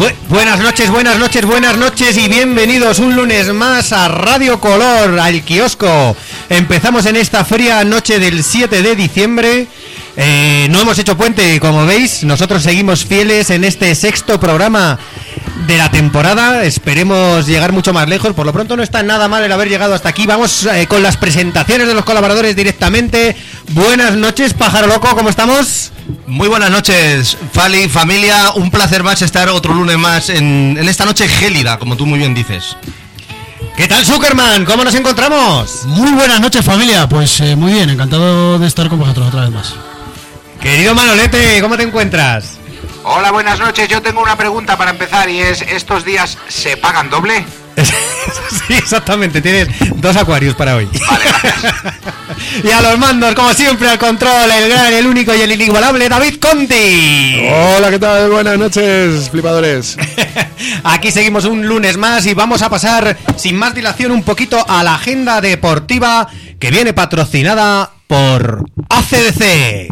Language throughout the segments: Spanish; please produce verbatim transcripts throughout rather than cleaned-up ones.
Bu- buenas noches, buenas noches, buenas noches y bienvenidos un lunes más a Radio Color, al kiosco. Empezamos en esta fría noche del siete de diciembre. Eh, no hemos hecho puente, como veis. Nosotros seguimos fieles en este sexto programa de la temporada. Esperemos llegar mucho más lejos. Por lo pronto no está nada mal el haber llegado hasta aquí. Vamos eh, con las presentaciones de los colaboradores directamente. Buenas noches, Pájaro Loco, ¿cómo estamos? Muy buenas noches, Fali, familia. Un placer más estar otro lunes más en, en esta noche gélida, como tú muy bien dices. ¿Qué tal, Zuckerman? ¿Cómo nos encontramos? Muy buenas noches, familia. Pues eh, muy bien, encantado de estar con vosotros otra vez más. Querido Manolete, ¿cómo te encuentras? Hola, buenas noches. Yo tengo una pregunta para empezar y es, ¿estos días se pagan doble? Sí, exactamente, tienes dos acuarios para hoy. Vale, gracias. Y a los mandos, como siempre, al control, el gran, el único y el inigualable David Conti. Hola, ¿qué tal? Buenas noches, flipadores. Aquí seguimos un lunes más y vamos a pasar, sin más dilación, un poquito a la agenda deportiva que viene patrocinada por A C D C.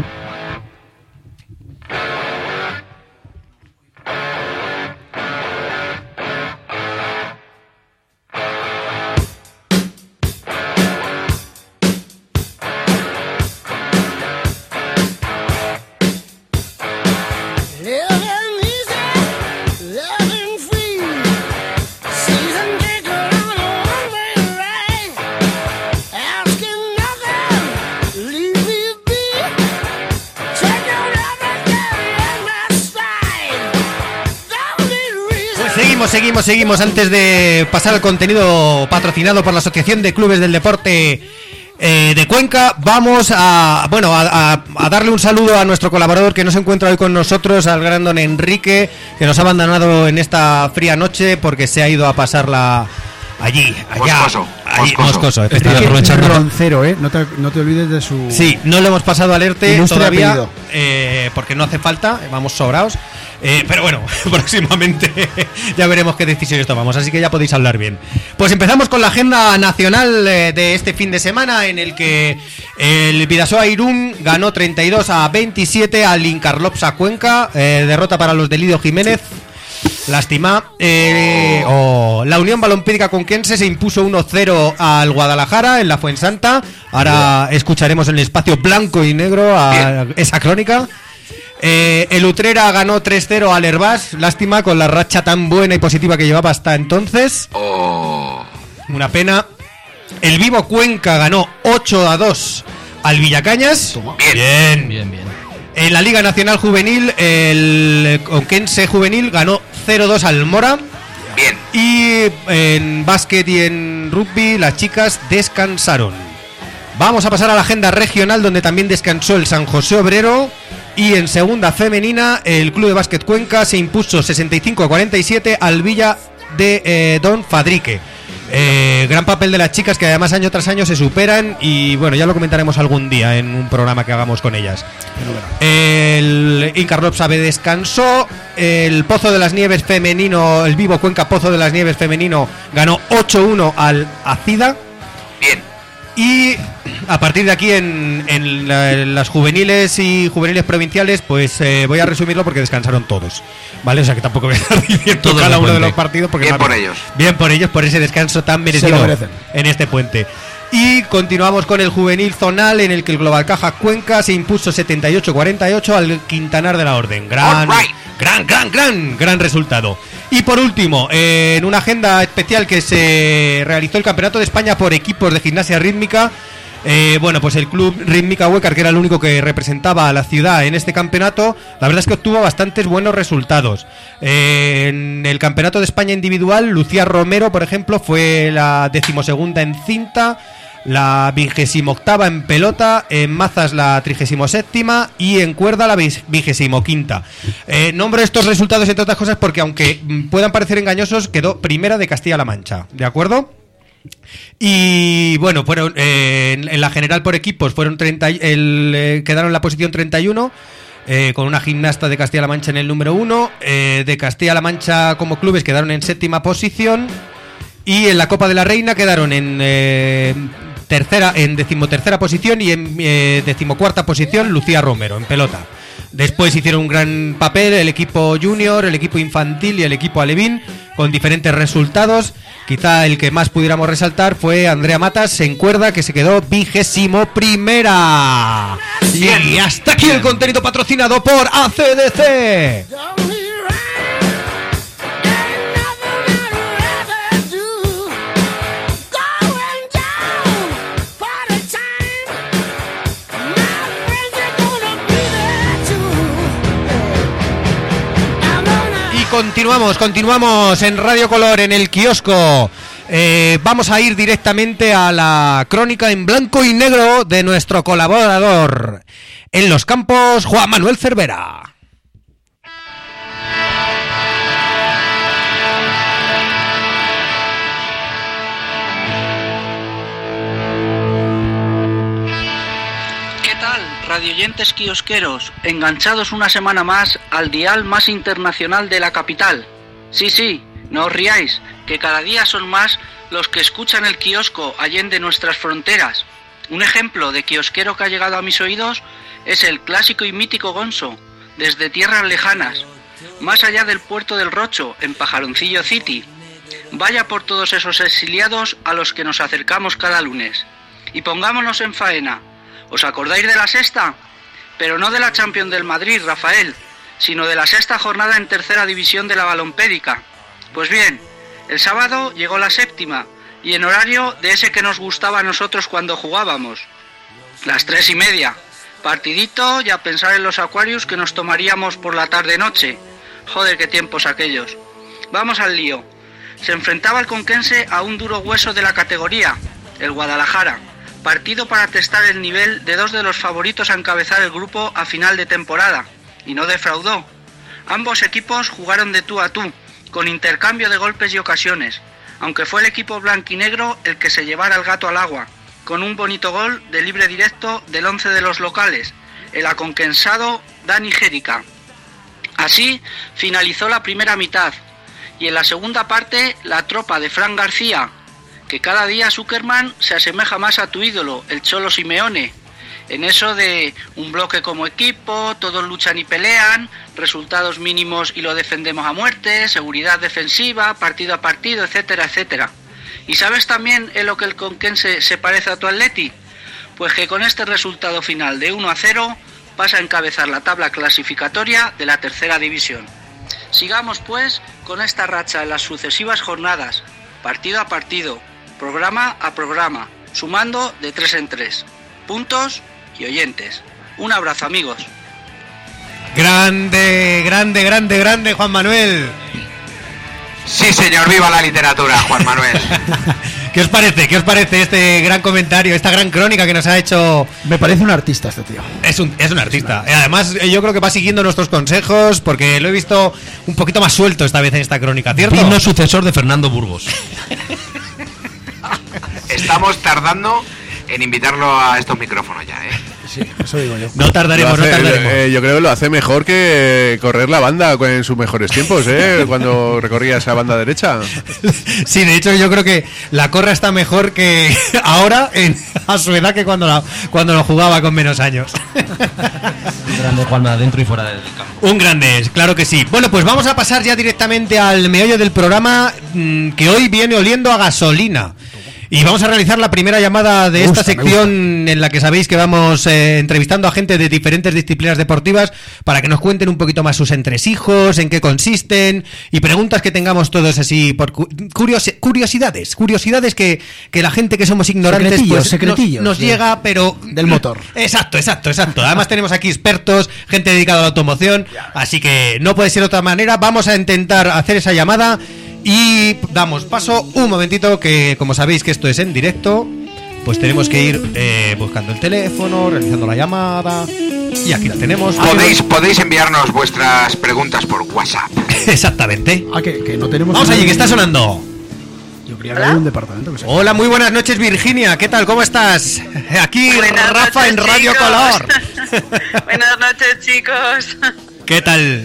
Seguimos, seguimos. Antes de pasar al contenido patrocinado por la Asociación de Clubes del Deporte eh, de Cuenca, vamos a bueno a, a, a darle un saludo a nuestro colaborador que no se encuentra hoy con nosotros, al gran don Enrique, que nos ha abandonado en esta fría noche porque se ha ido a pasarla allí, allá. Moscoso. Allí, Moscoso. Moscoso, Está efectivamente. roncero, ¿eh? No te, no te olvides de su... Sí, no le hemos pasado alerte Ilustre todavía, apellido. eh, porque no hace falta, vamos sobrados. Eh, pero bueno, próximamente ya veremos qué decisiones tomamos, así que ya podéis hablar bien. Pues empezamos con la agenda nacional eh, de este fin de semana, en el que el Bidasoa Irún ganó treinta y dos a veintisiete al Incarlopsa Cuenca, eh, derrota para los de Lidio Jiménez. Lástima. Eh, oh, la Unión Balompédica Conquense se impuso uno cero al Guadalajara en la Fuensanta. Ahora escucharemos en el espacio blanco y negro a esa crónica. Eh, el Utrera ganó tres cero al Hervás. Lástima, con la racha tan buena y positiva que llevaba hasta entonces. Oh. Una pena. El Vivo Cuenca ganó ocho a dos al Villacañas. Bien. Bien. Bien, bien. En la Liga Nacional Juvenil, el Conquense Juvenil ganó cero dos al Mora. Bien. Y en básquet y en rugby las chicas descansaron. Vamos a pasar a la agenda regional, donde también descansó el San José Obrero. Y en segunda femenina, el Club de Básquet Cuenca se impuso sesenta y cinco a cuarenta y siete al Villa de eh, Don Fadrique. Eh, gran papel de las chicas, que además año tras año se superan. Y bueno, ya lo comentaremos algún día en un programa que hagamos con ellas. El Incarlopsa B descansó. El Pozo de las Nieves femenino, el Vivo Cuenca Pozo de las Nieves femenino, ganó ocho uno al Acida. Bien. Y a partir de aquí en, en, la, en las juveniles y juveniles provinciales, pues eh, voy a resumirlo porque descansaron todos, ¿vale? O sea que tampoco voy a estar diciendo Todo cada el uno de puente. los partidos porque Bien no- por ellos. Bien por ellos, por ese descanso tan merecido merecen. en este puente. Y continuamos con el juvenil zonal, en el que el Global Caja Cuenca se impuso setenta y ocho a cuarenta y ocho al Quintanar de la Orden. Gran, All right. gran, gran, gran, gran resultado. Y por último, eh, en una agenda especial que se realizó el Campeonato de España por equipos de gimnasia rítmica. Eh, bueno, pues el club Rítmica Huécar, que era el único que representaba a la ciudad en este campeonato, la verdad es que obtuvo bastantes buenos resultados. Eh, en el Campeonato de España individual, Lucía Romero, por ejemplo, fue la decimosegunda en cinta, la vigésima octava en pelota, en mazas la trigésima séptima y en cuerda la vigésima quinta. Eh, nombro estos resultados entre otras cosas porque, aunque mm, puedan parecer engañosos, quedó primera de Castilla-La Mancha, ¿de acuerdo? Y bueno, fueron eh, en, en la general por equipos fueron treinta, el, eh, quedaron en la posición treinta y uno, eh, con una gimnasta de Castilla-La Mancha en el número uno, eh, de Castilla-La Mancha como clubes quedaron en séptima posición, y en la Copa de la Reina quedaron en eh, tercera, en decimotercera posición, y en eh, decimocuarta posición Lucía Romero en pelota. Después hicieron un gran papel el equipo junior, el equipo infantil y el equipo alevín, con diferentes resultados. Quizá el que más pudiéramos resaltar fue Andrea Matas en cuerda, que se quedó vigésimo primera. Bien. Y hasta aquí el contenido patrocinado por A C D C. Continuamos, continuamos en Radio Color, en el kiosco. Eh, vamos a ir directamente a la crónica en blanco y negro de nuestro colaborador en los campos, Juan Manuel Cervera. Radioyentes kiosqueros, enganchados una semana más al dial más internacional de la capital. Sí, sí, no os riáis, que cada día son más los que escuchan el kiosco allende nuestras fronteras. Un ejemplo de kiosquero que ha llegado a mis oídos es el clásico y mítico Gonzo, desde tierras lejanas, más allá del puerto del Rocho, en Pajaroncillo City. Vaya por todos esos exiliados a los que nos acercamos cada lunes. Y pongámonos en faena. ¿Os acordáis de la sexta? Pero no de la Champions del Madrid, Rafael, sino de la sexta jornada en tercera división de la Balompédica. Pues bien, el sábado llegó la séptima, y en horario de ese que nos gustaba a nosotros cuando jugábamos. Las tres y media. Partidito y a pensar en los Aquarius que nos tomaríamos por la tarde-noche. Joder, qué tiempos aquellos. Vamos al lío. Se enfrentaba el conquense a un duro hueso de la categoría, el Guadalajara. Partido para testar el nivel de dos de los favoritos a encabezar el grupo a final de temporada, y no defraudó. Ambos equipos jugaron de tú a tú, con intercambio de golpes y ocasiones, aunque fue el equipo blanquinegro el que se llevara el gato al agua, con un bonito gol de libre directo del once de los locales, el aconquensado Dani Jerica. Así finalizó la primera mitad, y en la segunda parte la tropa de Fran García, que cada día Zuckerman se asemeja más a tu ídolo, el Cholo Simeone, en eso de un bloque como equipo, todos luchan y pelean, resultados mínimos y lo defendemos a muerte, seguridad defensiva, partido a partido, etcétera, etcétera. ¿Y sabes también en lo que el conquense se parece a tu Atleti? Pues que con este resultado final de uno a cero pasa a encabezar la tabla clasificatoria de la tercera división. Sigamos pues con esta racha en las sucesivas jornadas, partido a partido, programa a programa, sumando de tres en tres. Puntos y oyentes. Un abrazo, amigos. Grande, grande, grande, grande, Juan Manuel. Sí, señor, viva la literatura, Juan Manuel. ¿Qué os parece? ¿Qué os parece este gran comentario, esta gran crónica que nos ha hecho? Me parece un artista este tío. Es un, es un artista. Además, yo creo que va siguiendo nuestros consejos, porque lo he visto un poquito más suelto esta vez en esta crónica, ¿cierto? Digno sucesor de Fernando Burgos. Estamos tardando en invitarlo a estos micrófonos ya, ¿eh? Sí, eso digo yo. No tardaremos, Hace, no tardaremos. eh, yo creo que lo hace mejor que correr la banda en sus mejores tiempos, ¿eh? Cuando recorría esa banda derecha. Sí, de hecho yo creo que la corra está mejor que ahora en, a su edad que cuando, la, cuando lo jugaba con menos años. Un grande Juanma, dentro y fuera del campo. Un grande, claro que sí. Bueno, pues vamos a pasar ya directamente al meollo del programa, mmm, que hoy viene oliendo a gasolina. Y vamos a realizar la primera llamada de Me esta gusta, me sección en la que sabéis que vamos eh, entrevistando a gente de diferentes disciplinas deportivas para que nos cuenten un poquito más sus entresijos, en qué consisten y preguntas que tengamos todos así por cu- curiosi- curiosidades, curiosidades que, que la gente que somos ignorantes Secretillos, pues, secretillos, nos, nos de- llega, pero del motor. Exacto, exacto, exacto. Además tenemos aquí expertos, gente dedicada a la automoción, así que no puede ser de otra manera. Vamos a intentar hacer esa llamada. Y damos paso un momentito, que como sabéis que esto es en directo, pues tenemos que ir eh, buscando el teléfono, realizando la llamada. Y aquí la tenemos. Podéis, podéis enviarnos vuestras preguntas por WhatsApp. Exactamente. Ah, que, que no tenemos. Vamos allí, que está sonando. Yo creía que había un departamento que se. Hola, muy buenas noches, Virginia. ¿Qué tal? ¿Cómo estás? Aquí Buenas Rafa noches, en Radio chicos. Color. Buenas noches, chicos. ¿Qué tal?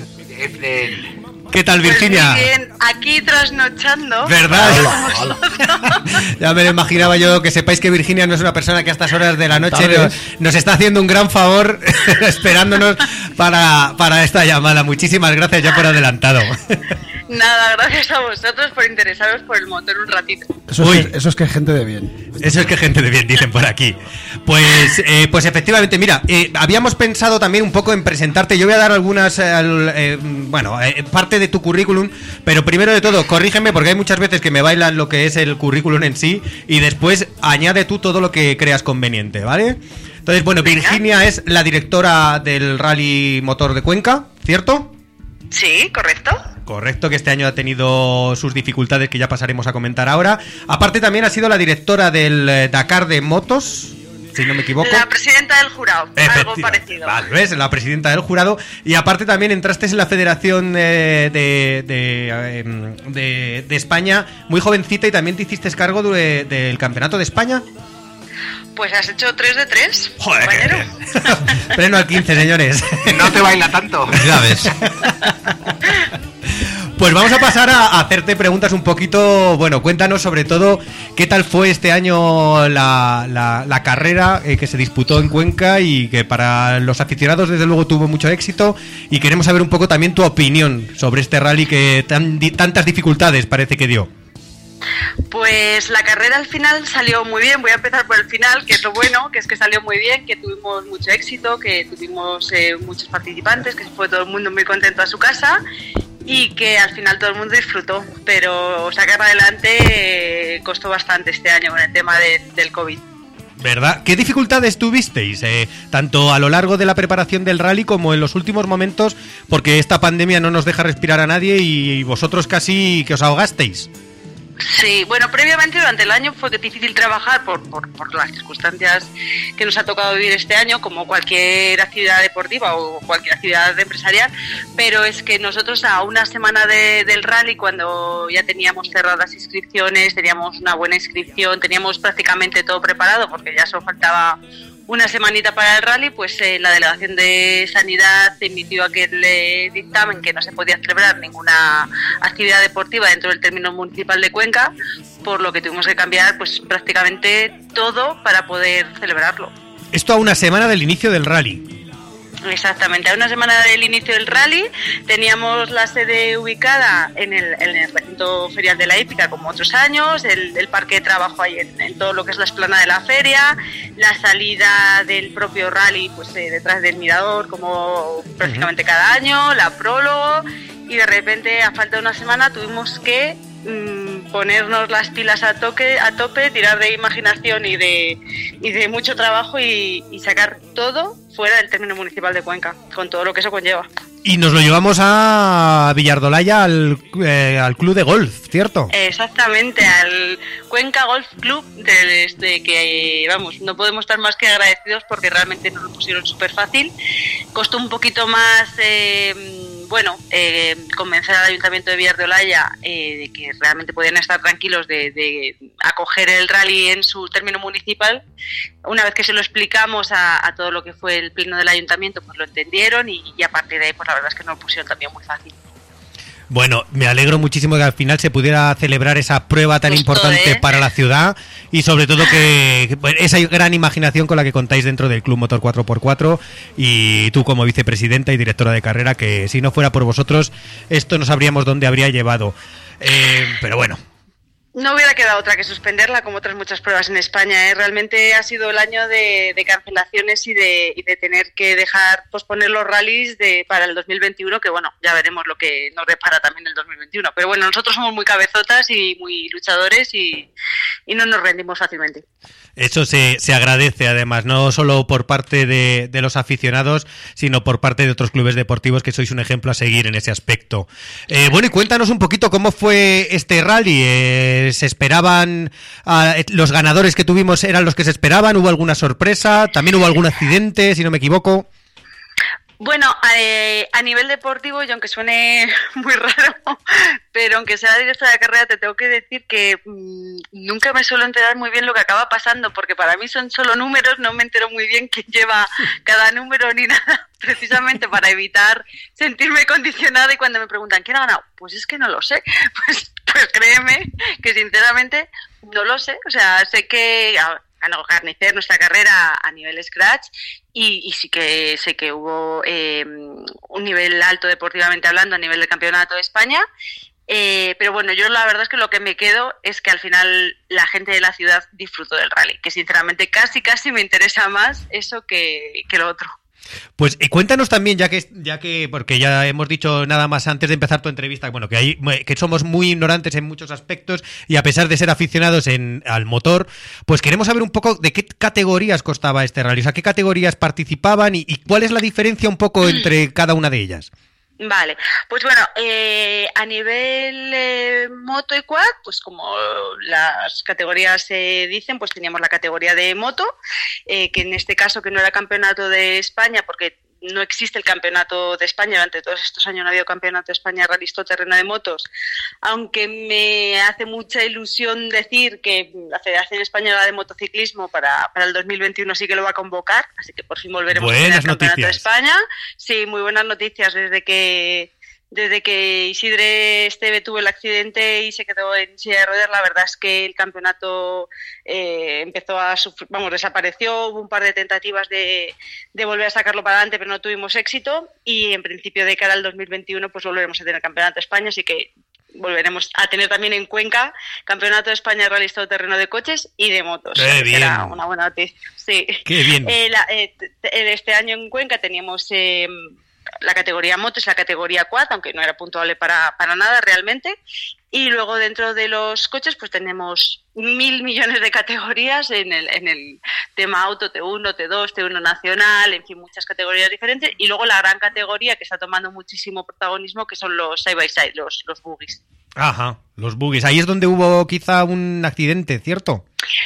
¿Qué tal, Pues Virginia? muy bien, aquí trasnochando. ¿Verdad? Ya me lo imaginaba yo. Que sepáis que Virginia no es una persona que a estas horas de la noche nos, nos está haciendo un gran favor esperándonos para, para esta llamada. Muchísimas gracias ya por adelantado. Nada, gracias a vosotros por interesaros por el motor un ratito. Eso es, que, eso es que gente de bien. Eso es que gente de bien, dicen por aquí. Pues eh, pues efectivamente, mira, eh, habíamos pensado también un poco en presentarte. Yo voy a dar algunas, eh, eh, bueno, eh, parte de tu currículum, pero primero de todo, corrígeme porque hay muchas veces que me bailan lo que es el currículum en sí y después añade tú todo lo que creas conveniente, ¿vale? Entonces, bueno, Virginia es la directora del Rally Motor de Cuenca, ¿cierto? Sí, correcto. Correcto, que este año ha tenido sus dificultades que ya pasaremos a comentar ahora. Aparte también ha sido la directora del Dakar de Motos, si no me equivoco. La presidenta del jurado, algo parecido. Vale, ¿ves? La presidenta del jurado. Y aparte también entraste en la Federación eh, de, de, de, de, de España muy jovencita y también te hiciste cargo de, del Campeonato de España. Pues has hecho tres de tres. Joder, compañero. Pleno al quince, señores. No te baila tanto. Ya ves. Pues vamos a pasar a hacerte preguntas un poquito. Bueno, cuéntanos sobre todo qué tal fue este año la, la, la carrera eh, que se disputó en Cuenca y que para los aficionados desde luego tuvo mucho éxito, y queremos saber un poco también tu opinión sobre este rally que tan, di, tantas dificultades parece que dio. Pues la carrera al final salió muy bien. Voy a empezar por el final, que es lo bueno, que es que salió muy bien, que tuvimos mucho éxito, que tuvimos eh, muchos participantes, que fue todo el mundo muy contento a su casa y que al final todo el mundo disfrutó. Pero sacar adelante eh, costó bastante este año con el tema de, del COVID. ¿Verdad? ¿Qué dificultades tuvisteis? Eh, tanto a lo largo de la preparación del rally como en los últimos momentos, porque esta pandemia no nos deja respirar a nadie y vosotros casi que os ahogasteis. Sí, bueno, previamente durante el año fue difícil trabajar por, por, por las circunstancias que nos ha tocado vivir este año, como cualquier actividad deportiva o cualquier actividad empresarial, pero es que nosotros a una semana de, del rally, cuando ya teníamos cerradas inscripciones, teníamos una buena inscripción, teníamos prácticamente todo preparado porque ya solo faltaba una semanita para el rally, pues eh, la Delegación de Sanidad emitió aquel eh, dictamen que no se podía celebrar ninguna actividad deportiva dentro del término municipal de Cuenca, por lo que tuvimos que cambiar pues prácticamente todo para poder celebrarlo. Esto a una semana del inicio del rally. Exactamente, a una semana del inicio del rally teníamos la sede ubicada en el, en el recinto ferial de la hípica como otros años, el, el parque de trabajo ahí en, en todo lo que es la explanada de la feria, la salida del propio rally pues eh, detrás del mirador como prácticamente cada año, la prólogo, y de repente a falta de una semana tuvimos que mmm, ponernos las pilas a toque, a tope, tirar de imaginación y de, y de mucho trabajo y, y sacar todo fuera del término municipal de Cuenca, con todo lo que eso conlleva. Y nos lo llevamos a Villardolaya, al, eh, al club de golf, ¿cierto? Exactamente, al Cuenca Golf Club, desde que, vamos, no podemos estar más que agradecidos porque realmente nos lo pusieron súper fácil. Costó un poquito más, eh, bueno, eh, convencer al Ayuntamiento de Villardolaya eh, de que realmente podían estar tranquilos de, de acoger el rally en su término municipal. Una vez que se lo explicamos a, a todo lo que fue el pleno del Ayuntamiento, pues lo entendieron y, y a partir de ahí, pues la verdad es que nos lo pusieron también muy fácil. Bueno, me alegro muchísimo que al final se pudiera celebrar esa prueba tan Justo, importante ¿eh? para la ciudad y sobre todo que, que esa gran imaginación con la que contáis dentro del Club Motor cuatro por cuatro y tú como vicepresidenta y directora de carrera, que si no fuera por vosotros esto no sabríamos dónde habría llevado. Eh, pero bueno. No hubiera quedado otra que suspenderla, como otras muchas pruebas en España, ¿eh? Realmente ha sido el año de, de cancelaciones y de, y de tener que dejar posponer los rallies de, para el dos mil veintiuno, que bueno, ya veremos lo que nos depara también el dos mil veintiuno. Pero bueno, nosotros somos muy cabezotas y muy luchadores y, y no nos rendimos fácilmente. Eso se, se agradece además, no solo por parte de, de los aficionados, sino por parte de otros clubes deportivos que sois un ejemplo a seguir en ese aspecto. Eh, bueno, y cuéntanos un poquito cómo fue este rally. Eh, ¿Se esperaban, uh, los ganadores que tuvimos eran los que se esperaban? ¿Hubo alguna sorpresa? ¿También hubo algún accidente, si no me equivoco? Bueno, eh, a nivel deportivo, y aunque suene muy raro, pero aunque sea directora de carrera, te tengo que decir que mmm, nunca me suelo enterar muy bien lo que acaba pasando, porque para mí son solo números, no me entero muy bien quién lleva cada número ni nada, precisamente para evitar sentirme condicionada. Y cuando me preguntan ¿quién ha ganado? Pues es que no lo sé. Pues, pues créeme que sinceramente No lo sé, o sea, sé que ganó Carnicer nuestra carrera a nivel scratch y, y sí que sé que hubo eh, un nivel alto deportivamente hablando a nivel del campeonato de España. Eh, pero bueno, yo la verdad es que lo que me quedo es que al final la gente de la ciudad disfrutó del rally, que sinceramente casi casi me interesa más eso que, que lo otro. Pues eh, cuéntanos también, ya que ya que porque ya hemos dicho nada más antes de empezar tu entrevista, bueno, que hay que somos muy ignorantes en muchos aspectos y a pesar de ser aficionados en al motor, pues queremos saber un poco de qué categorías costaba este rally, o sea, qué categorías participaban y, y cuál es la diferencia un poco entre cada una de ellas. Vale, pues bueno, eh, a nivel eh, moto y quad, pues como las categorías eh, dicen, pues teníamos la categoría de moto, eh, que en este caso que no era campeonato de España, porque no existe el campeonato de España, durante todos estos años no ha habido campeonato de España Rally Terreno de motos, aunque me hace mucha ilusión decir que la Federación Española de Motociclismo para, para el dos mil veintiuno sí que lo va a convocar, así que por fin volveremos buenas a tener el campeonato noticias. de España. Sí, muy buenas noticias desde que Desde que Isidre Esteve tuvo el accidente y se quedó en silla de ruedas, la verdad es que el campeonato eh, empezó a sufrir, vamos, desapareció, hubo un par de tentativas de, de volver a sacarlo para adelante, pero no tuvimos éxito y en principio de cara al dos mil veintiuno pues volveremos a tener el campeonato de España, así que volveremos a tener también en Cuenca campeonato de España de Rally Terreno de coches y de motos. ¡Qué bien! Era una buena noticia. Sí. ¡Qué bien! Eh, la, eh, este año en Cuenca teníamos eh, la categoría motos, la categoría quad, aunque no era puntuable para, para nada realmente. Y luego dentro de los coches pues tenemos mil millones de categorías en el, en el tema auto, T uno, T dos, T uno nacional, en fin, muchas categorías diferentes. Y luego la gran categoría que está tomando muchísimo protagonismo, que son los side by side, los, los buggies. Ajá, los buggies. Ahí es donde hubo quizá un accidente, ¿cierto?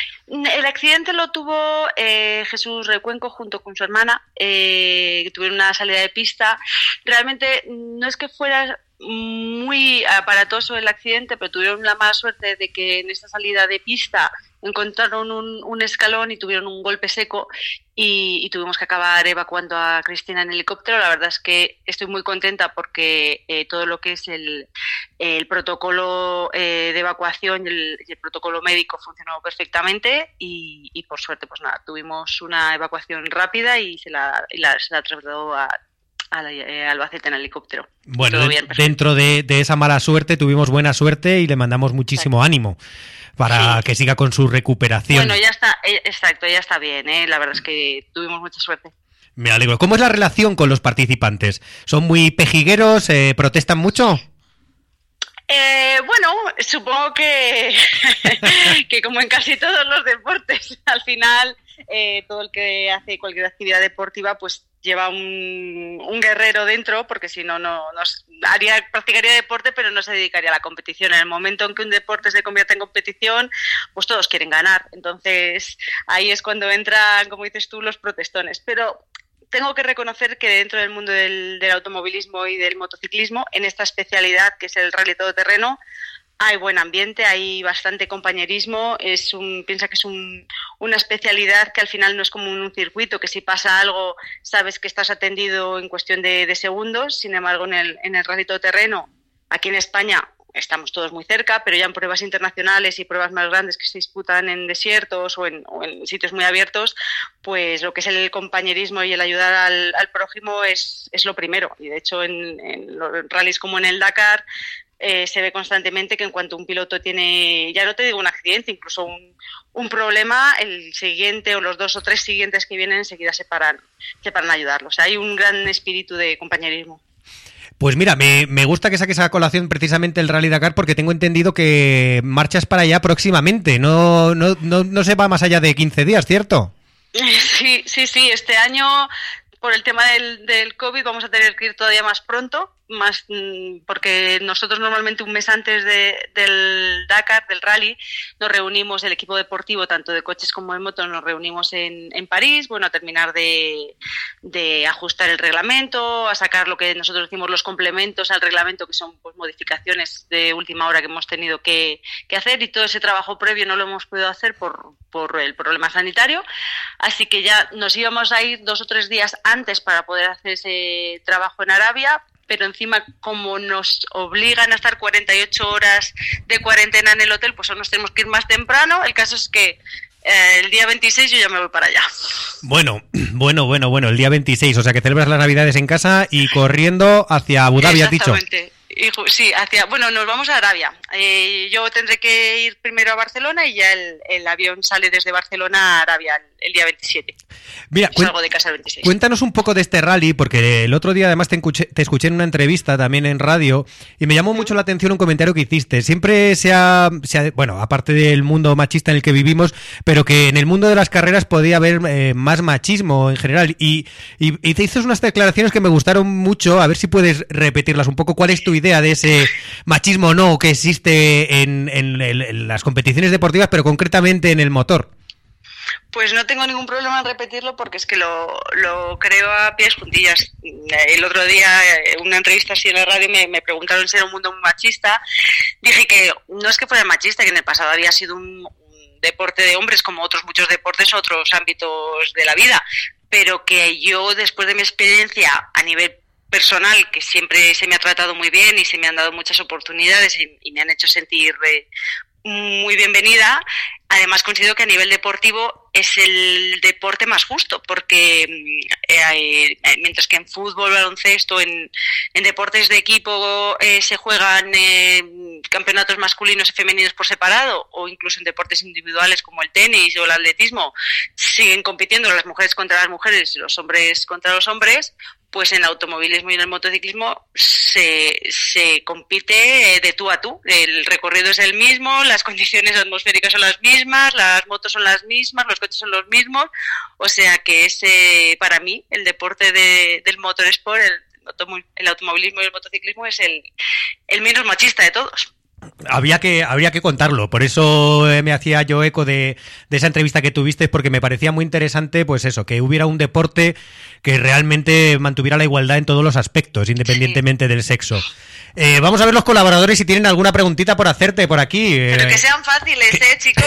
El accidente lo tuvo eh, Jesús Recuenco junto con su hermana, eh, que tuvieron una salida de pista. Realmente no es que fuera muy aparatoso el accidente, pero tuvieron la mala suerte de que en esta salida de pista encontraron un, un escalón y tuvieron un golpe seco y, y tuvimos que acabar evacuando a Cristina en helicóptero. La verdad es que estoy muy contenta porque eh, todo lo que es el, el protocolo eh, de evacuación y el, y el protocolo médico funcionó perfectamente y, y por suerte pues nada, tuvimos una evacuación rápida y se la, y la, se la trasladó a a la, eh, Albacete en helicóptero. Bueno, Todo de, bien, dentro de, de esa mala suerte tuvimos buena suerte y le mandamos muchísimo exacto. ánimo para sí. que siga con su recuperación. Bueno, ya está, eh, exacto, ya está bien, ¿eh? La verdad es que tuvimos mucha suerte. Me alegro. ¿Cómo es la relación con los participantes? ¿Son muy pejigueros? Eh, ¿Protestan mucho? Eh, bueno, supongo que, que como en casi todos los deportes, al final eh, todo el que hace cualquier actividad deportiva pues lleva un, un guerrero dentro, porque si no, no, no haría, practicaría deporte, pero no se dedicaría a la competición. En el momento en que un deporte se convierte en competición, pues todos quieren ganar. Entonces, ahí es cuando entran, como dices tú, los protestones. Pero tengo que reconocer que dentro del mundo del, del automovilismo y del motociclismo, en esta especialidad que es el rally todoterreno, hay buen ambiente, hay bastante compañerismo. Es un, piensa que es un, una especialidad que al final no es como un circuito, que si pasa algo sabes que estás atendido en cuestión de, de segundos. Sin embargo, en el, en el rally todoterreno, aquí en España, estamos todos muy cerca, pero ya en pruebas internacionales y pruebas más grandes que se disputan en desiertos o en, o en sitios muy abiertos, pues lo que es el compañerismo y el ayudar al, al prójimo es, es lo primero. Y de hecho en, en los rallies como en el Dakar eh, se ve constantemente que en cuanto un piloto tiene, ya no te digo un accidente, incluso un, un problema, el siguiente o los dos o tres siguientes que vienen enseguida se paran, se paran a ayudarlo. O sea, hay un gran espíritu de compañerismo. Pues mira, me, me gusta que saques a colación precisamente el Rally Dakar porque tengo entendido que marchas para allá próximamente, no, no, no, no se va más allá de quince días, ¿cierto? Sí, sí, sí, este año por el tema del, del COVID vamos a tener que ir todavía más pronto, más porque nosotros normalmente un mes antes de, del Dakar, del rally, nos reunimos, el equipo deportivo, tanto de coches como de motos, nos reunimos en, en París, bueno, a terminar de, de ajustar el reglamento, a sacar lo que nosotros decimos los complementos al reglamento, que son pues modificaciones de última hora que hemos tenido que, que hacer, y todo ese trabajo previo no lo hemos podido hacer por, por el problema sanitario, así que ya nos íbamos a ir dos o tres días antes para poder hacer ese trabajo en Arabia, pero encima como nos obligan a estar cuarenta y ocho horas de cuarentena en el hotel, pues nos tenemos que ir más temprano. El caso es que eh, el día veintiséis yo ya me voy para allá. Bueno, bueno, bueno, bueno, el día veintiséis, o sea que celebras las Navidades en casa y corriendo hacia Abu Dhabi, has dicho. Exactamente. Sí, hacia, bueno, nos vamos a Arabia. Eh, yo tendré que ir primero a Barcelona y ya el, el avión sale desde Barcelona a Arabia el, el día veintisiete. Mira, salgo de casa el veintiséis. Cuéntanos un poco de este rally, porque el otro día además te escuché, te escuché en una entrevista también en radio y me llamó mucho la atención un comentario que hiciste. Siempre se ha, se ha bueno, aparte del mundo machista en el que vivimos, pero que en el mundo de las carreras podía haber eh, más machismo en general. Y, y, y te hiciste unas declaraciones que me gustaron mucho, a ver si puedes repetirlas un poco. ¿Cuál es tu idea de ese machismo o no que existe en, en, en las competiciones deportivas, pero concretamente en el motor? Pues no tengo ningún problema en repetirlo porque es que lo, lo creo a pies juntillas. El otro día, en una entrevista así en la radio, me, me preguntaron si era un mundo muy machista. Dije que no es que fuera machista, que en el pasado había sido un, un deporte de hombres como otros muchos deportes, otros ámbitos de la vida, pero que yo, después de mi experiencia a nivel personal, que siempre se me ha tratado muy bien y se me han dado muchas oportunidades y, y me han hecho sentir eh, muy bienvenida. Además, considero que a nivel deportivo es el deporte más justo, porque eh, mientras que en fútbol, baloncesto, en, en deportes de equipo eh, se juegan eh, campeonatos masculinos y femeninos por separado, o incluso en deportes individuales como el tenis o el atletismo, siguen compitiendo las mujeres contra las mujeres y los hombres contra los hombres. Pues en el automovilismo y en el motociclismo se, se compite de tú a tú. El recorrido es el mismo, las condiciones atmosféricas son las mismas, las motos son las mismas, los coches son los mismos. O sea que es, eh, para mí, el deporte de, del motorsport, el, el automovilismo y el motociclismo es el, el menos machista de todos. Había que, habría que contarlo, por eso me hacía yo eco de, de esa entrevista que tuviste, porque me parecía muy interesante, pues eso, que hubiera un deporte que realmente mantuviera la igualdad en todos los aspectos, independientemente sí. del sexo. Eh, vamos a ver los colaboradores si tienen alguna preguntita por hacerte por aquí. Pero que sean fáciles, ¿eh, chicos?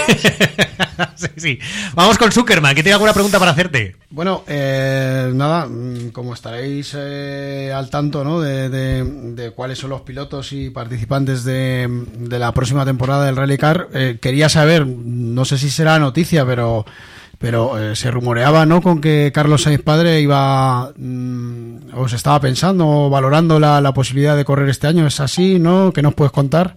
sí, sí. Vamos con Zuckerman, que tiene alguna pregunta para hacerte. Bueno, eh, nada, como estaréis eh, al tanto, ¿no? De, de, de cuáles son los pilotos y participantes de, de la próxima temporada del Rally Car, eh, quería saber, no sé si será noticia, pero... Pero eh, se rumoreaba, ¿no?, con que Carlos Sainz padre iba, mmm, o se estaba pensando o valorando la, la posibilidad de correr este año. ¿Es así, no? ¿Qué nos puedes contar?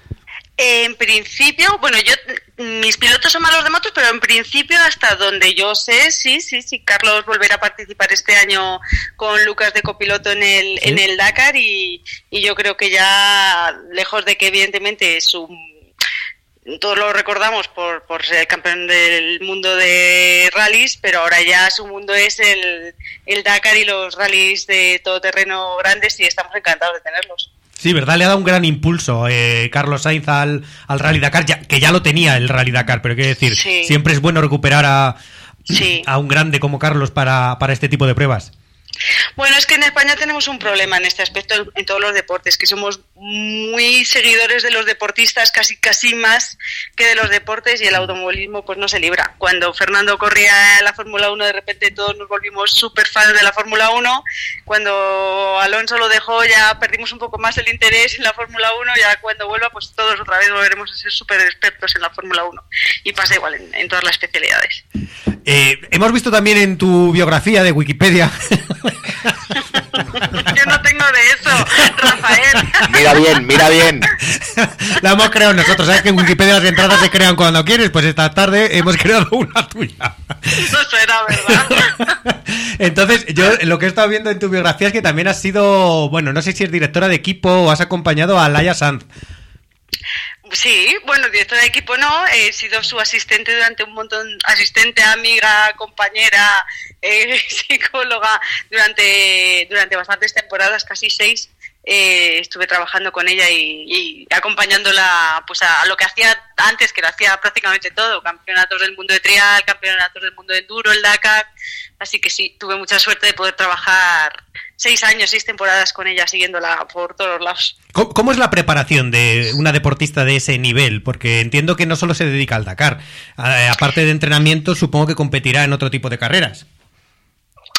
En principio, bueno, yo mis pilotos son malos de motos, pero en principio, hasta donde yo sé, sí, sí, sí, Carlos volverá a participar este año con Lucas de copiloto en el, ¿sí? en el Dakar y, y yo creo que ya, lejos de que evidentemente es un... Todos lo recordamos por, por ser el campeón del mundo de rallies, pero ahora ya su mundo es el, el Dakar y los rallies de todoterreno grandes y estamos encantados de tenerlos. Sí, verdad, le ha dado un gran impulso eh, Carlos Sainz al, al Rally Dakar, ya, que ya lo tenía el Rally Dakar, pero quiero decir, sí. siempre es bueno recuperar a, sí. a un grande como Carlos para, para este tipo de pruebas. Bueno, es que en España tenemos un problema en este aspecto en todos los deportes, que somos muy seguidores de los deportistas, casi casi más que de los deportes, y el automovilismo pues no se libra. Cuando Fernando corría la Fórmula uno, de repente todos nos volvimos súper fans de la Fórmula uno. Cuando Alonso lo dejó, ya perdimos un poco más el interés en la Fórmula uno. Ya cuando vuelva, pues todos otra vez volveremos a ser súper expertos en la Fórmula uno. Y pasa igual en, en todas las especialidades. Eh, hemos visto también en tu biografía de Wikipedia... Yo no tengo de eso, Rafael. Mira bien, mira bien. La hemos creado nosotros. ¿Sabes que en Wikipedia las entradas se crean cuando quieres? Pues esta tarde hemos creado una tuya. No será verdad. Entonces, yo lo que he estado viendo en tu biografía es que también has sido, bueno, no sé si es directora de equipo o has acompañado a Laia Sanz. Sí, bueno, directora de equipo no, he sido su asistente durante un montón, asistente, amiga, compañera, eh, psicóloga, durante durante bastantes temporadas, casi seis, eh, estuve trabajando con ella y, y acompañándola pues a, a lo que hacía antes, que lo hacía prácticamente todo, campeonatos del mundo de trial, campeonatos del mundo de enduro, el Dakar, así que sí, tuve mucha suerte de poder trabajar seis años, seis temporadas con ella, siguiéndola por todos los lados. ¿Cómo, cómo es la preparación de una deportista de ese nivel? Porque entiendo que no solo se dedica al Dakar. A, aparte de entrenamiento, supongo que competirá en otro tipo de carreras.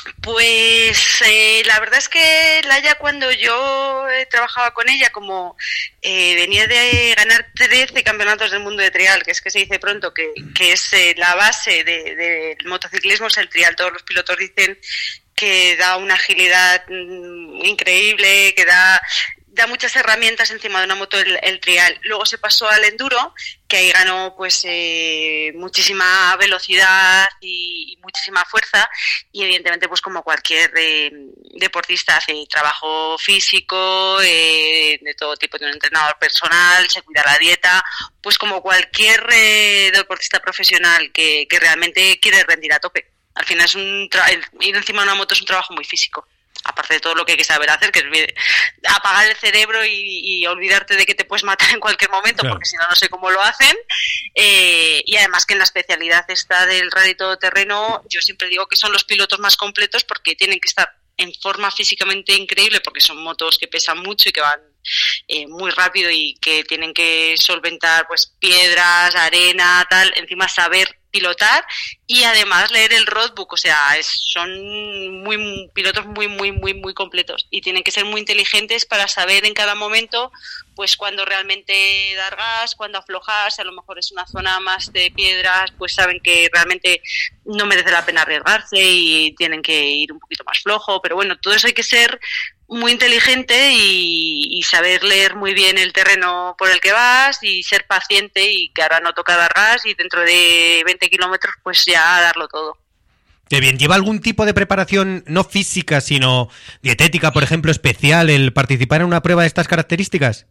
Pues eh, la verdad es que Laia, cuando yo eh, trabajaba con ella, como eh, venía de ganar trece campeonatos del mundo de trial, que es que se dice pronto, que, que es eh, la base del de, de motociclismo, es el trial. Todos los pilotos dicen que da una agilidad mmm, increíble, que da... da muchas herramientas encima de una moto el, el trial. Luego se pasó al enduro, que ahí ganó pues eh, muchísima velocidad y, y muchísima fuerza, y evidentemente pues como cualquier eh, deportista hace trabajo físico eh, de todo tipo, de un entrenador personal, se cuida la dieta, pues como cualquier eh, deportista profesional que, que realmente quiere rendir a tope. Al final es un tra- ir encima de una moto es un trabajo muy físico. Aparte de todo lo que hay que saber hacer, que es apagar el cerebro y, y olvidarte de que te puedes matar en cualquier momento, claro. Porque si no, no sé cómo lo hacen. Eh, y además que en la especialidad esta del rally todoterreno, yo siempre digo que son los pilotos más completos porque tienen que estar en forma físicamente increíble, porque son motos que pesan mucho y que van eh, muy rápido y que tienen que solventar pues piedras, arena, tal, encima saber pilotar y además leer el roadbook, o sea, es, son muy, muy pilotos muy, muy, muy, muy completos y tienen que ser muy inteligentes para saber en cada momento pues cuándo realmente dar gas, cuándo aflojarse. A lo mejor es una zona más de piedras, pues saben que realmente no merece la pena arriesgarse y tienen que ir un poquito más flojo, pero bueno, todo eso hay que ser muy inteligente y, y saber leer muy bien el terreno por el que vas y ser paciente y que ahora no toca dar gas y dentro de veinte kilómetros pues ya darlo todo. Qué bien. ¿Lleva algún tipo de preparación no física sino dietética, por ejemplo, especial el participar en una prueba de estas características?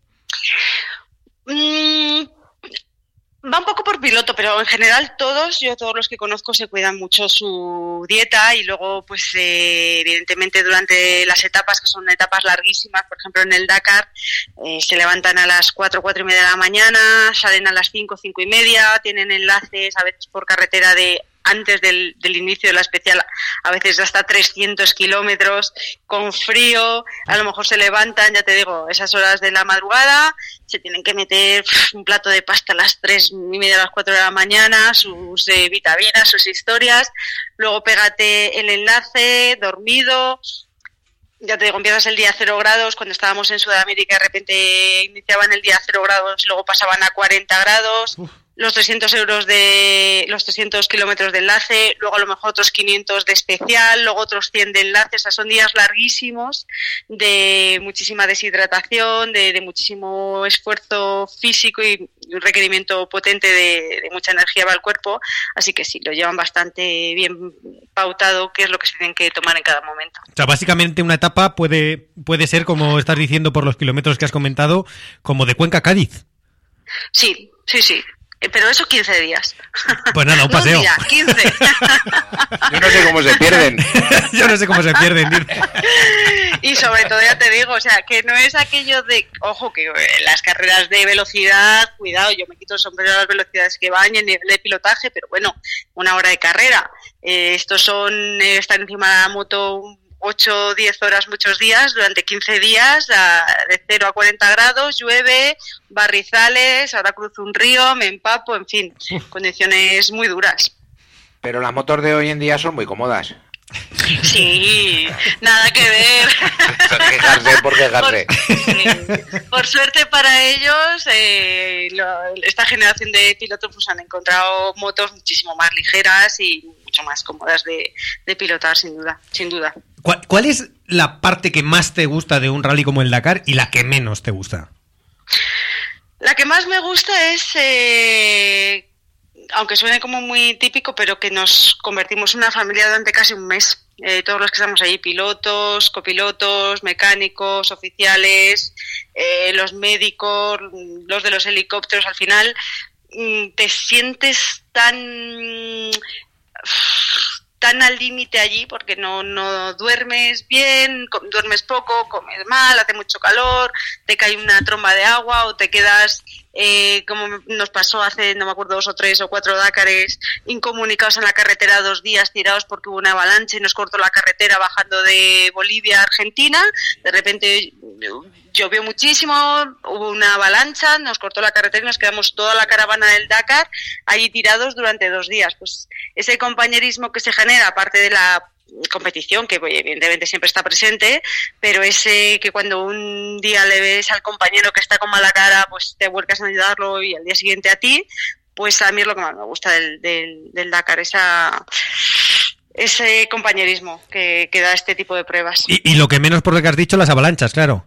Mm, va un poco por piloto, pero en general todos, yo todos los que conozco se cuidan mucho su dieta y luego pues eh, evidentemente durante las etapas, que son etapas larguísimas, por ejemplo en el Dakar, eh, se levantan a las cuatro, cuatro y media de la mañana, salen a las cinco, cinco y media, tienen enlaces a veces por carretera de antes del, del inicio de la especial, a veces hasta trescientos kilómetros, con frío, a lo mejor se levantan, ya te digo, esas horas de la madrugada, se tienen que meter un plato de pasta a las tres y media, a las cuatro de la mañana, sus eh, vitaminas, sus historias, luego pégate el enlace, dormido, ya te digo, empiezas el día a cero grados, cuando estábamos en Sudamérica de repente iniciaban el día a cero grados, luego pasaban a cuarenta grados, Uf. los trescientos euros de los trescientos kilómetros de enlace, luego a lo mejor otros quinientos de especial, luego otros cien de enlace. O sea, son días larguísimos de muchísima deshidratación, de, de muchísimo esfuerzo físico y un requerimiento potente de, de mucha energía para el cuerpo, así que sí, lo llevan bastante bien pautado qué es lo que se tienen que tomar en cada momento. O sea, básicamente una etapa puede, puede ser, como estás diciendo por los kilómetros que has comentado, como de Cuenca a Cádiz. Sí, sí, sí. Pero eso quince días. Pues nada, un paseo. Un día, quince. Yo no sé cómo se pierden. Yo no sé cómo se pierden. Y sobre todo, ya te digo, o sea, que no es aquello de... Ojo, que las carreras de velocidad, cuidado, yo me quito el sombrero de las velocidades que van y el nivel de pilotaje, pero bueno, una hora de carrera. Eh, estos son eh, estar encima de la moto ocho o diez horas muchos días, durante quince días, a, de cero a cuarenta grados, llueve, barrizales, ahora cruzo un río, me empapo, en fin, Uf. condiciones muy duras. Pero las motos de hoy en día son muy cómodas. Sí, nada que ver. Quejarse por quejarse. Por, por suerte para ellos, eh, lo, esta generación de pilotos pues han encontrado motos muchísimo más ligeras y mucho más cómodas de, de pilotar, sin duda, sin duda. ¿Cuál, ¿Cuál es la parte que más te gusta de un rally como el Dakar y la que menos te gusta? La que más me gusta es... Eh, aunque suene como muy típico, pero que nos convertimos en una familia durante casi un mes. Eh, todos los que estamos ahí, pilotos, copilotos, mecánicos, oficiales, eh, los médicos, los de los helicópteros, al final te sientes tan... tan al límite allí porque no, no duermes bien, duermes poco, comes mal, hace mucho calor, te cae una tromba de agua o te quedas, eh, como nos pasó hace, no me acuerdo, dos o tres o cuatro Dakares, incomunicados en la carretera dos días tirados porque hubo una avalancha y nos cortó la carretera bajando de Bolivia a Argentina. De repente llovió muchísimo, hubo una avalancha, nos cortó la carretera y nos quedamos toda la caravana del Dakar allí tirados durante dos días. Pues ese compañerismo que se genera, aparte de la competición que evidentemente siempre está presente, pero ese que cuando un día le ves al compañero que está con mala cara, pues te vuelcas a ayudarlo y al día siguiente a ti, pues a mí es lo que más me gusta del, del, del Dakar, esa... ese compañerismo que, que da este tipo de pruebas. Y, y lo que menos, por lo que has dicho, las avalanchas, claro.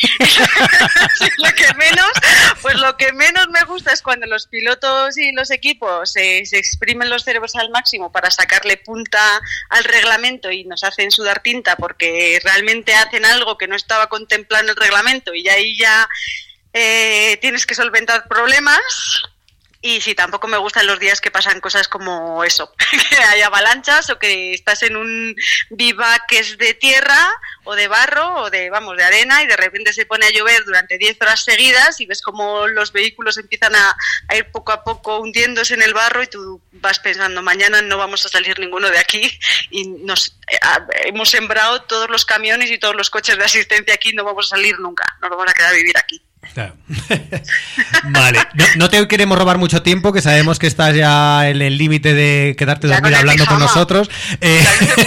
Lo que menos, pues lo que menos me gusta es cuando los pilotos y los equipos se, se exprimen los cerebros al máximo para sacarle punta al reglamento y nos hacen sudar tinta porque realmente hacen algo que no estaba contemplado en el reglamento y ahí ya eh, tienes que solventar problemas. Y sí, tampoco me gustan los días que pasan cosas como eso, que hay avalanchas o que estás en un vivac que es de tierra o de barro o de, vamos, de arena y de repente se pone a llover durante diez horas seguidas y ves como los vehículos empiezan a, a ir poco a poco hundiéndose en el barro y tú vas pensando, mañana no vamos a salir ninguno de aquí y nos a, hemos sembrado todos los camiones y todos los coches de asistencia aquí, no vamos a salir nunca, nos vamos a quedar a vivir aquí. Claro. Vale, no, no te queremos robar mucho tiempo, que sabemos que estás ya en el límite de quedarte dormida hablando con nosotros. Eh,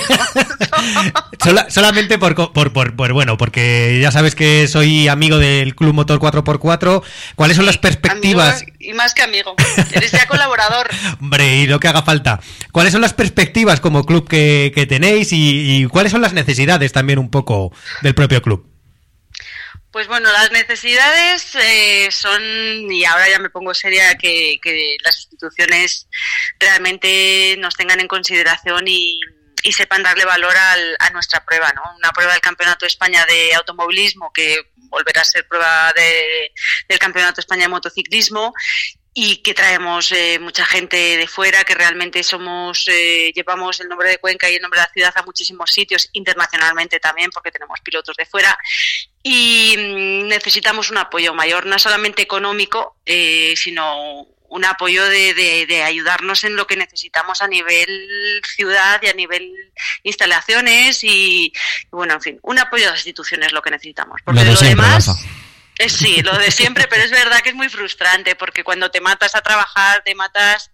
sola, solamente por, por, por, por, bueno, porque ya sabes que soy amigo del Club Motor cuatro por cuatro. ¿Cuáles son las perspectivas? Amigo y más que amigo, eres ya colaborador. Hombre, y lo que haga falta. ¿Cuáles son las perspectivas como club que, que tenéis y, y cuáles son las necesidades también un poco del propio club? Pues bueno, las necesidades eh, son, y ahora ya me pongo seria, que, que las instituciones realmente nos tengan en consideración y, y sepan darle valor al, a nuestra prueba, ¿no? Una prueba del Campeonato de España de automovilismo que volverá a ser prueba de, del Campeonato de España de motociclismo y que traemos eh, mucha gente de fuera, que realmente somos eh, llevamos el nombre de Cuenca y el nombre de la ciudad a muchísimos sitios, internacionalmente también, porque tenemos pilotos de fuera, y mm, necesitamos un apoyo mayor, no solamente económico, eh, sino un apoyo de, de, de ayudarnos en lo que necesitamos a nivel ciudad y a nivel instalaciones y, y bueno, en fin, un apoyo de las instituciones es lo que necesitamos, porque lo de, de lo siempre, demás... Rafa. Eh, sí, lo de siempre, pero es verdad que es muy frustrante porque cuando te matas a trabajar, te matas,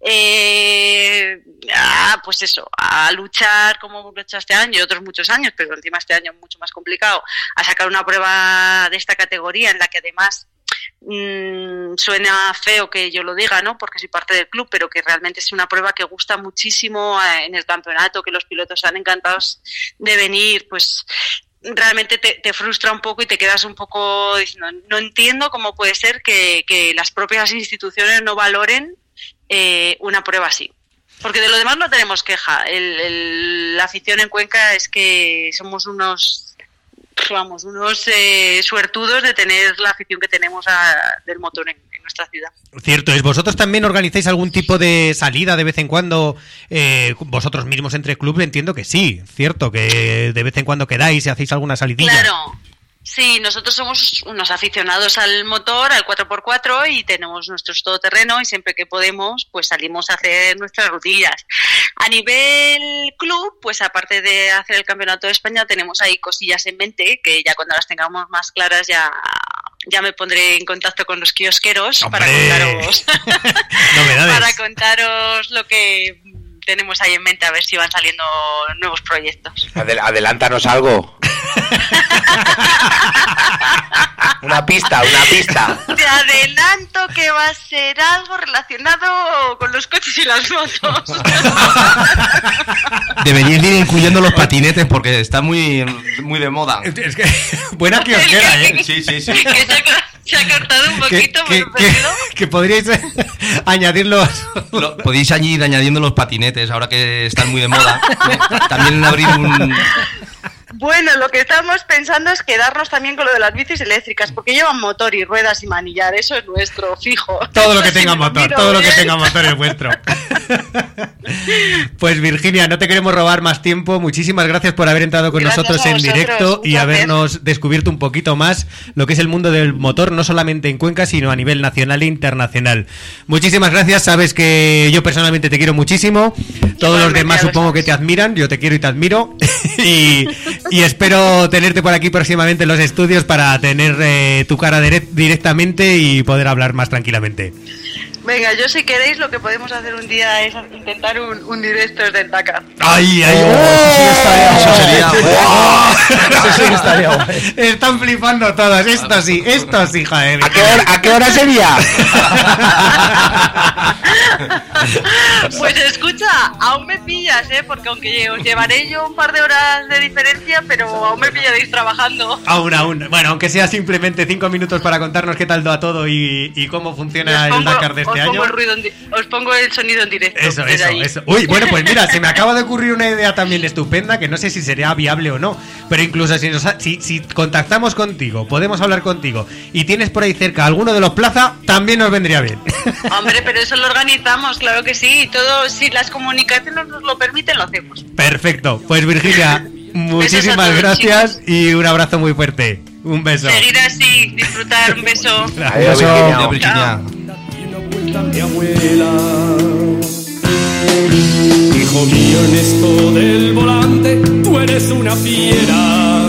eh, a, pues eso, a luchar como hemos hecho este año y otros muchos años, pero encima este año es mucho más complicado, a sacar una prueba de esta categoría en la que además mmm, suena feo que yo lo diga, ¿no? Porque soy parte del club, pero que realmente es una prueba que gusta muchísimo en el campeonato, que los pilotos están encantados de venir, pues... realmente te, te frustra un poco y te quedas un poco diciendo, no entiendo cómo puede ser que, que las propias instituciones no valoren eh, una prueba así. Porque de lo demás no tenemos queja. El, el, la afición en Cuenca es que somos unos, vamos, unos eh, suertudos de tener la afición que tenemos a, del motor en, en nuestra ciudad. Cierto es. ¿Vosotros también organizáis algún tipo de salida de vez en cuando? Eh, vosotros mismos entre clubes, entiendo que sí, cierto, que de vez en cuando quedáis y hacéis alguna salidilla. Claro. Sí, nosotros somos unos aficionados al motor, al cuatro por cuatro y tenemos nuestros todoterreno y siempre que podemos pues salimos a hacer nuestras rutillas. A nivel club, pues aparte de hacer el Campeonato de España tenemos ahí cosillas en mente que ya cuando las tengamos más claras ya... ya me pondré en contacto con los kiosqueros para contaros para contaros lo que tenemos ahí en mente, a ver si van saliendo nuevos proyectos. Adel- adelántanos algo. Una pista, una pista. Te adelanto que va a ser algo relacionado con los coches y las motos. Deberíais ir incluyendo los patinetes porque está muy, muy de moda. Es que buena kiosquera, ¿eh? Sí, sí, sí. Que se ha, se ha cortado un poquito, que, pero que, que, que podríais añadirlos. Lo, podéis ir añadiendo los patinetes ahora que están muy de moda. También abrir un... Bueno, lo que estamos pensando es quedarnos también con lo de las bicis eléctricas, porque llevan motor y ruedas y manillar, eso es nuestro, fijo. Todo lo que tenga motor, todo lo que tenga motor es vuestro. Pues Virginia, no te queremos robar más tiempo, muchísimas gracias por haber entrado con gracias nosotros en directo y habernos descubierto un poquito más lo que es el mundo del motor, no solamente en Cuenca, sino a nivel nacional e internacional. Muchísimas gracias, sabes que yo personalmente te quiero muchísimo, todos los demás supongo que te admiran, yo te quiero y te admiro, y... Y espero tenerte por aquí próximamente en los estudios para tener eh, tu cara direct- directamente y poder hablar más tranquilamente. Venga, yo si queréis lo que podemos hacer un día es intentar un, un directo desde el Dakar. ¡Ay, ay! Oh, oh, sí estaría, Eso sería. Eso sí que estaría guay. Están flipando todas. Esto sí, esto sí, joder. ¿A qué hora, a qué hora sería? Pues escucha, aún me pillas, ¿eh? Porque aunque os llevaré yo un par de horas de diferencia, pero aún me pillaréis trabajando. Aún, aún. Bueno, aunque sea simplemente cinco minutos para contarnos qué tal va todo y, y cómo funciona el Dakar de este os año. Pongo el ruido en di- os pongo el sonido en directo. Eso, desde eso, ahí. eso. Uy, bueno, pues mira, se me acaba de ocurrir una idea también estupenda que no sé si sería viable o no, pero incluso si, nos ha- si, si contactamos contigo, podemos hablar contigo y tienes por ahí cerca alguno de los Plaza, también nos vendría bien. Hombre, pero eso lo organizamos, claro que sí. Todo, si las comunicaciones nos lo permiten, lo hacemos. Perfecto. Pues Virginia, muchísimas todos, gracias y un abrazo muy fuerte. Un beso. Seguir así, disfrutar, un beso. Adiós, Adiós, Virginia. Virginia. Mi abuela, hijo mío, en esto del volante, tú eres una fiera.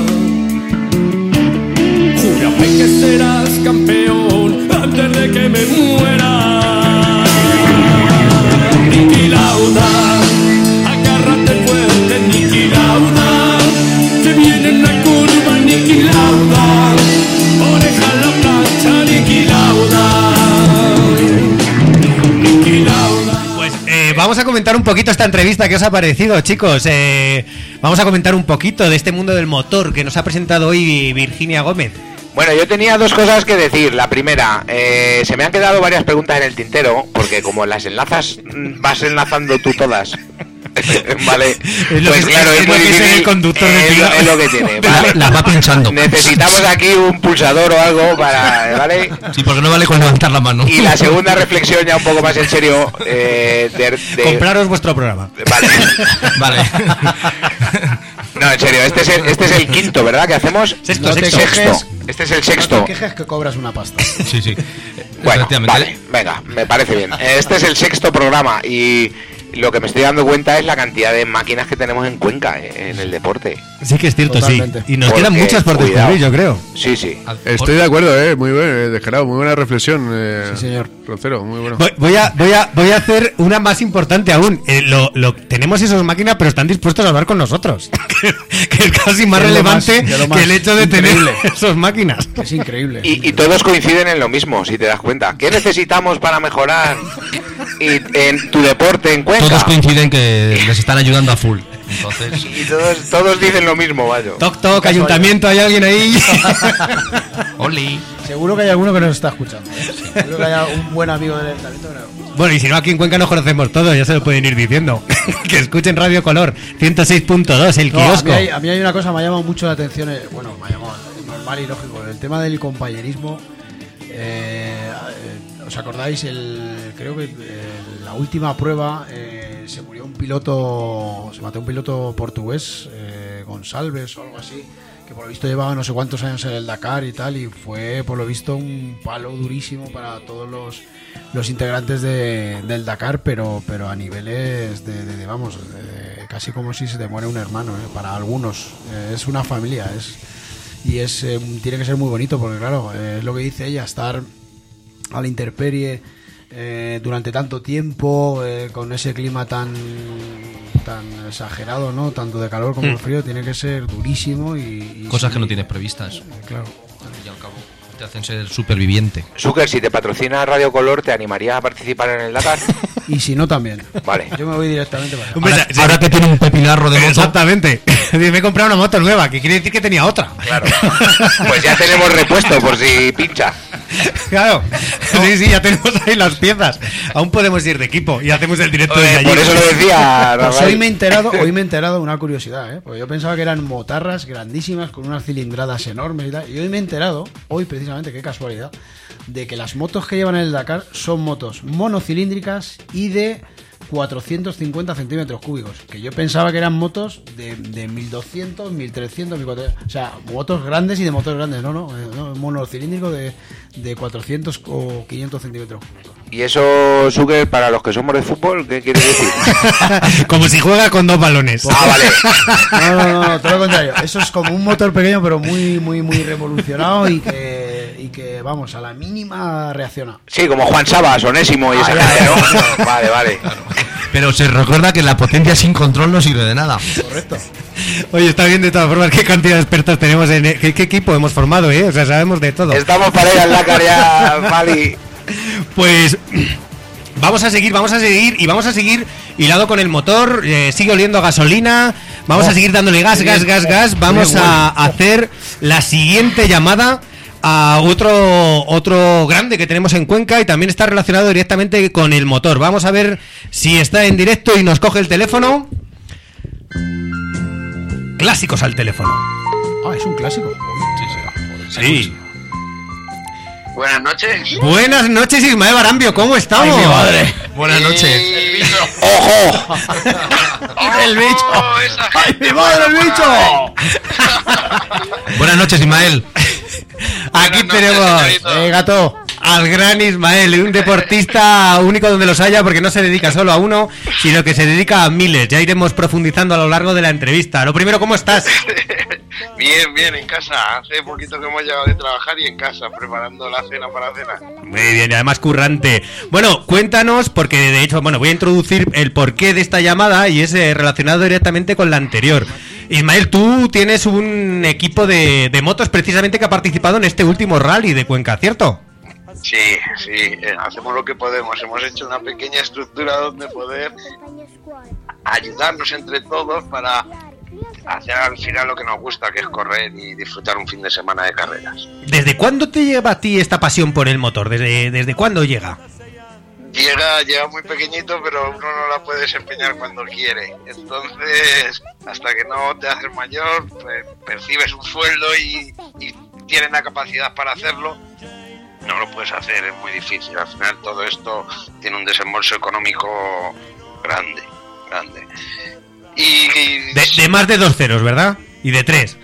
Júrame que serás campeón antes de que me muera. Niki Lauda, agárrate fuerte, Niki Lauda, que viene en la curva, Niki Lauda, oreja en la plancha, Niki Lauda. Pues eh, vamos a comentar un poquito esta entrevista. ¿Qué os ha parecido, chicos? Eh, vamos a comentar un poquito de este mundo del motor que nos ha presentado hoy Virginia Gómez. Bueno, yo tenía dos cosas que decir. La primera, eh, se me han quedado varias preguntas en el tintero, porque como las enlazas, mm, vas enlazando tú todas. Vale, Es lo pues que- claro, es es, lo muy que es difícil. el conductor de es, lo, tiro. es lo que tiene, La- ¿vale? las va pinchando. Necesitamos aquí un pulsador o algo para, ¿vale? Sí, porque no vale con levantar la mano. Y la segunda reflexión ya un poco más en serio, eh, de, de- Compraros vuestro programa. Vale. Vale. No, en serio, este es el, este es el quinto, ¿verdad? ¿Que hacemos? Sexto, No te sexto. quejes. Este es el No sexto. te quejes que cobras una pasta. Sí, sí. Bueno, Efectivamente. vale, venga, me parece bien. Este es el sexto programa y lo que me estoy dando cuenta es la cantidad de máquinas que tenemos en Cuenca, eh, en el deporte. Sí que es cierto, Totalmente. sí. Y nos Porque, quedan muchas por cuidado. descubrir, yo creo. Sí, sí. Estoy de acuerdo, eh. Muy bueno, eh, descarado, muy buena reflexión. Eh, Sí, señor. Rocero, muy bueno. Voy, voy a, voy, a, voy a hacer una más importante aún. Eh, lo, lo, tenemos esas máquinas, pero están dispuestos a hablar con nosotros. que, que es casi más Que es lo relevante más- que lo que más el hecho de increíble. tener esas máquinas. Es increíble. Y, y todos coinciden en lo mismo, si te das cuenta. ¿Qué necesitamos para mejorar y, en tu deporte en Cuenca? Todos coinciden que les están ayudando a full. Entonces, Y todos, todos dicen lo mismo, vaya. Toc, toc, ayuntamiento, hay alguien ahí. Oli. Seguro que hay alguno que nos está escuchando. ¿eh? Seguro que haya un buen amigo del ayuntamiento que nos- Bueno, y si no, aquí en Cuenca nos conocemos todos, ya se lo pueden ir diciendo. Que escuchen Radio Color ciento seis punto dos, el No, a, kiosco. mí hay, a mí hay una cosa que me ha llamado mucho la atención. eh, Bueno, me ha llamado es normal y lógico. El tema del compañerismo. eh, eh, ¿Os acordáis? El, creo que eh, la última prueba eh, se murió un piloto. Se mató un piloto portugués, eh, Gonçalves o algo así. Que por lo visto llevaba no sé cuántos años en el Dakar y tal. Y fue por lo visto un palo durísimo para todos los. Los integrantes de, del Dakar, pero pero a niveles de, de- de, vamos, de- de- casi como si se te muere un hermano, ¿eh? Para algunos. Eh, es una familia, es y es eh, tiene que ser muy bonito, porque claro, eh, es lo que dice ella, estar a la intemperie eh, durante tanto tiempo, eh, con ese clima tan tan exagerado, ¿no? Tanto de calor como de frío, tiene que ser durísimo y... y Cosas sí, que no tienes previstas. eh, Claro. Al fin y al cabo, te hacen ser superviviente. Zucker, si te patrocina Radio Color, ¿te animarías a participar en el Dakar? Y si no, también. Vale. Yo me voy directamente para allá. Hombre, Ahora, se- se- ahora que tiene un pepinarro de moto. Exactamente. Me he comprado una moto nueva, que quiere decir que tenía otra. Claro. Pues ya tenemos repuesto por si pincha. Claro. Sí, sí, ya tenemos ahí las piezas. Aún podemos ir de equipo y hacemos el directo desde Eh, allí. por eso lo decía. Pues Rafael. hoy me he enterado, hoy me he enterado de una curiosidad, ¿eh? Porque yo pensaba que eran motarras grandísimas con unas cilindradas enormes y tal. Y hoy me he enterado, hoy precisamente, qué casualidad, de que las motos que llevan en el Dakar son motos monocilíndricas y de cuatrocientos cincuenta centímetros cúbicos. Que yo pensaba que eran motos de, de mil doscientos, mil trescientos, mil cuatrocientos. O sea, motos grandes y de motores grandes. No, no, eh, no monocilíndrico de, de cuatrocientos o quinientos centímetros cúbicos. Y eso, Zucker, para los que somos de fútbol, ¿qué quiere decir? Como si juega con dos balones. Ah, vale. No, no, no, todo lo contrario. Eso es como un motor pequeño, pero muy, muy, muy revolucionado y que, y que, vamos, a la mínima reacciona. Sí, como Juan Sabas, Onésimo y esa Ah, gente, ¿no? Vale, vale. Pero se recuerda que la potencia sin control no sirve de nada. Correcto. Oye, está bien de todas formas qué cantidad de expertos tenemos en qué, qué equipo hemos formado, ¿eh? O sea, sabemos de todo. Estamos para ir al Dakar ya, Mali. Pues vamos a seguir, vamos a seguir y vamos a seguir hilado con el motor, eh, sigue oliendo a gasolina, vamos Oh, a seguir dándole gas, gas, gas, gas, vamos a hacer la siguiente llamada a otro otro grande que tenemos en Cuenca y también está relacionado directamente con el motor. Vamos a ver si está en directo y nos coge el teléfono. Clásicos al teléfono. Ah, es un clásico. Sí. Buenas noches. Buenas noches, Ismael Barambio, ¿cómo estamos? Ay, mi madre. Buenas noches. El bicho. ¡Ojo! ¡El bicho! Oh, esa ¡Ay, gente mi madre, el bicho! Buenas noches, Ismael. Aquí Buenas noches, tenemos señorito. Eh, gato. al gran Ismael, un deportista único donde los haya, porque no se dedica solo a uno, sino que se dedica a miles. Ya iremos profundizando a lo largo de la entrevista. Lo primero, ¿cómo estás? Bien, bien, en casa. Hace poquito que hemos llegado de trabajar y en casa, preparando la cena para cenar. Muy bien, y además currante. Bueno, cuéntanos, porque de hecho, bueno, voy a introducir el porqué de esta llamada y es eh, relacionado directamente con la anterior. Ismael, tú tienes un equipo de, de motos precisamente que ha participado en este último rally de Cuenca, ¿cierto? Sí, sí, eh, hacemos lo que podemos. Hemos hecho una pequeña estructura donde poder ayudarnos entre todos para hacer al final lo que nos gusta, que es correr y disfrutar un fin de semana de carreras. ¿Desde cuándo te lleva a ti esta pasión por el motor? ¿Desde, desde cuándo llega? Llega, llega muy pequeñito, pero uno no la puede desempeñar cuando quiere. Entonces, hasta que no te haces mayor, pues, percibes un sueldo y, y tienes la capacidad para hacerlo, no lo puedes hacer, es muy difícil. Al final todo esto tiene un desembolso económico grande, grande. Y, y... De, de más de dos ceros, ¿verdad? Y de tres.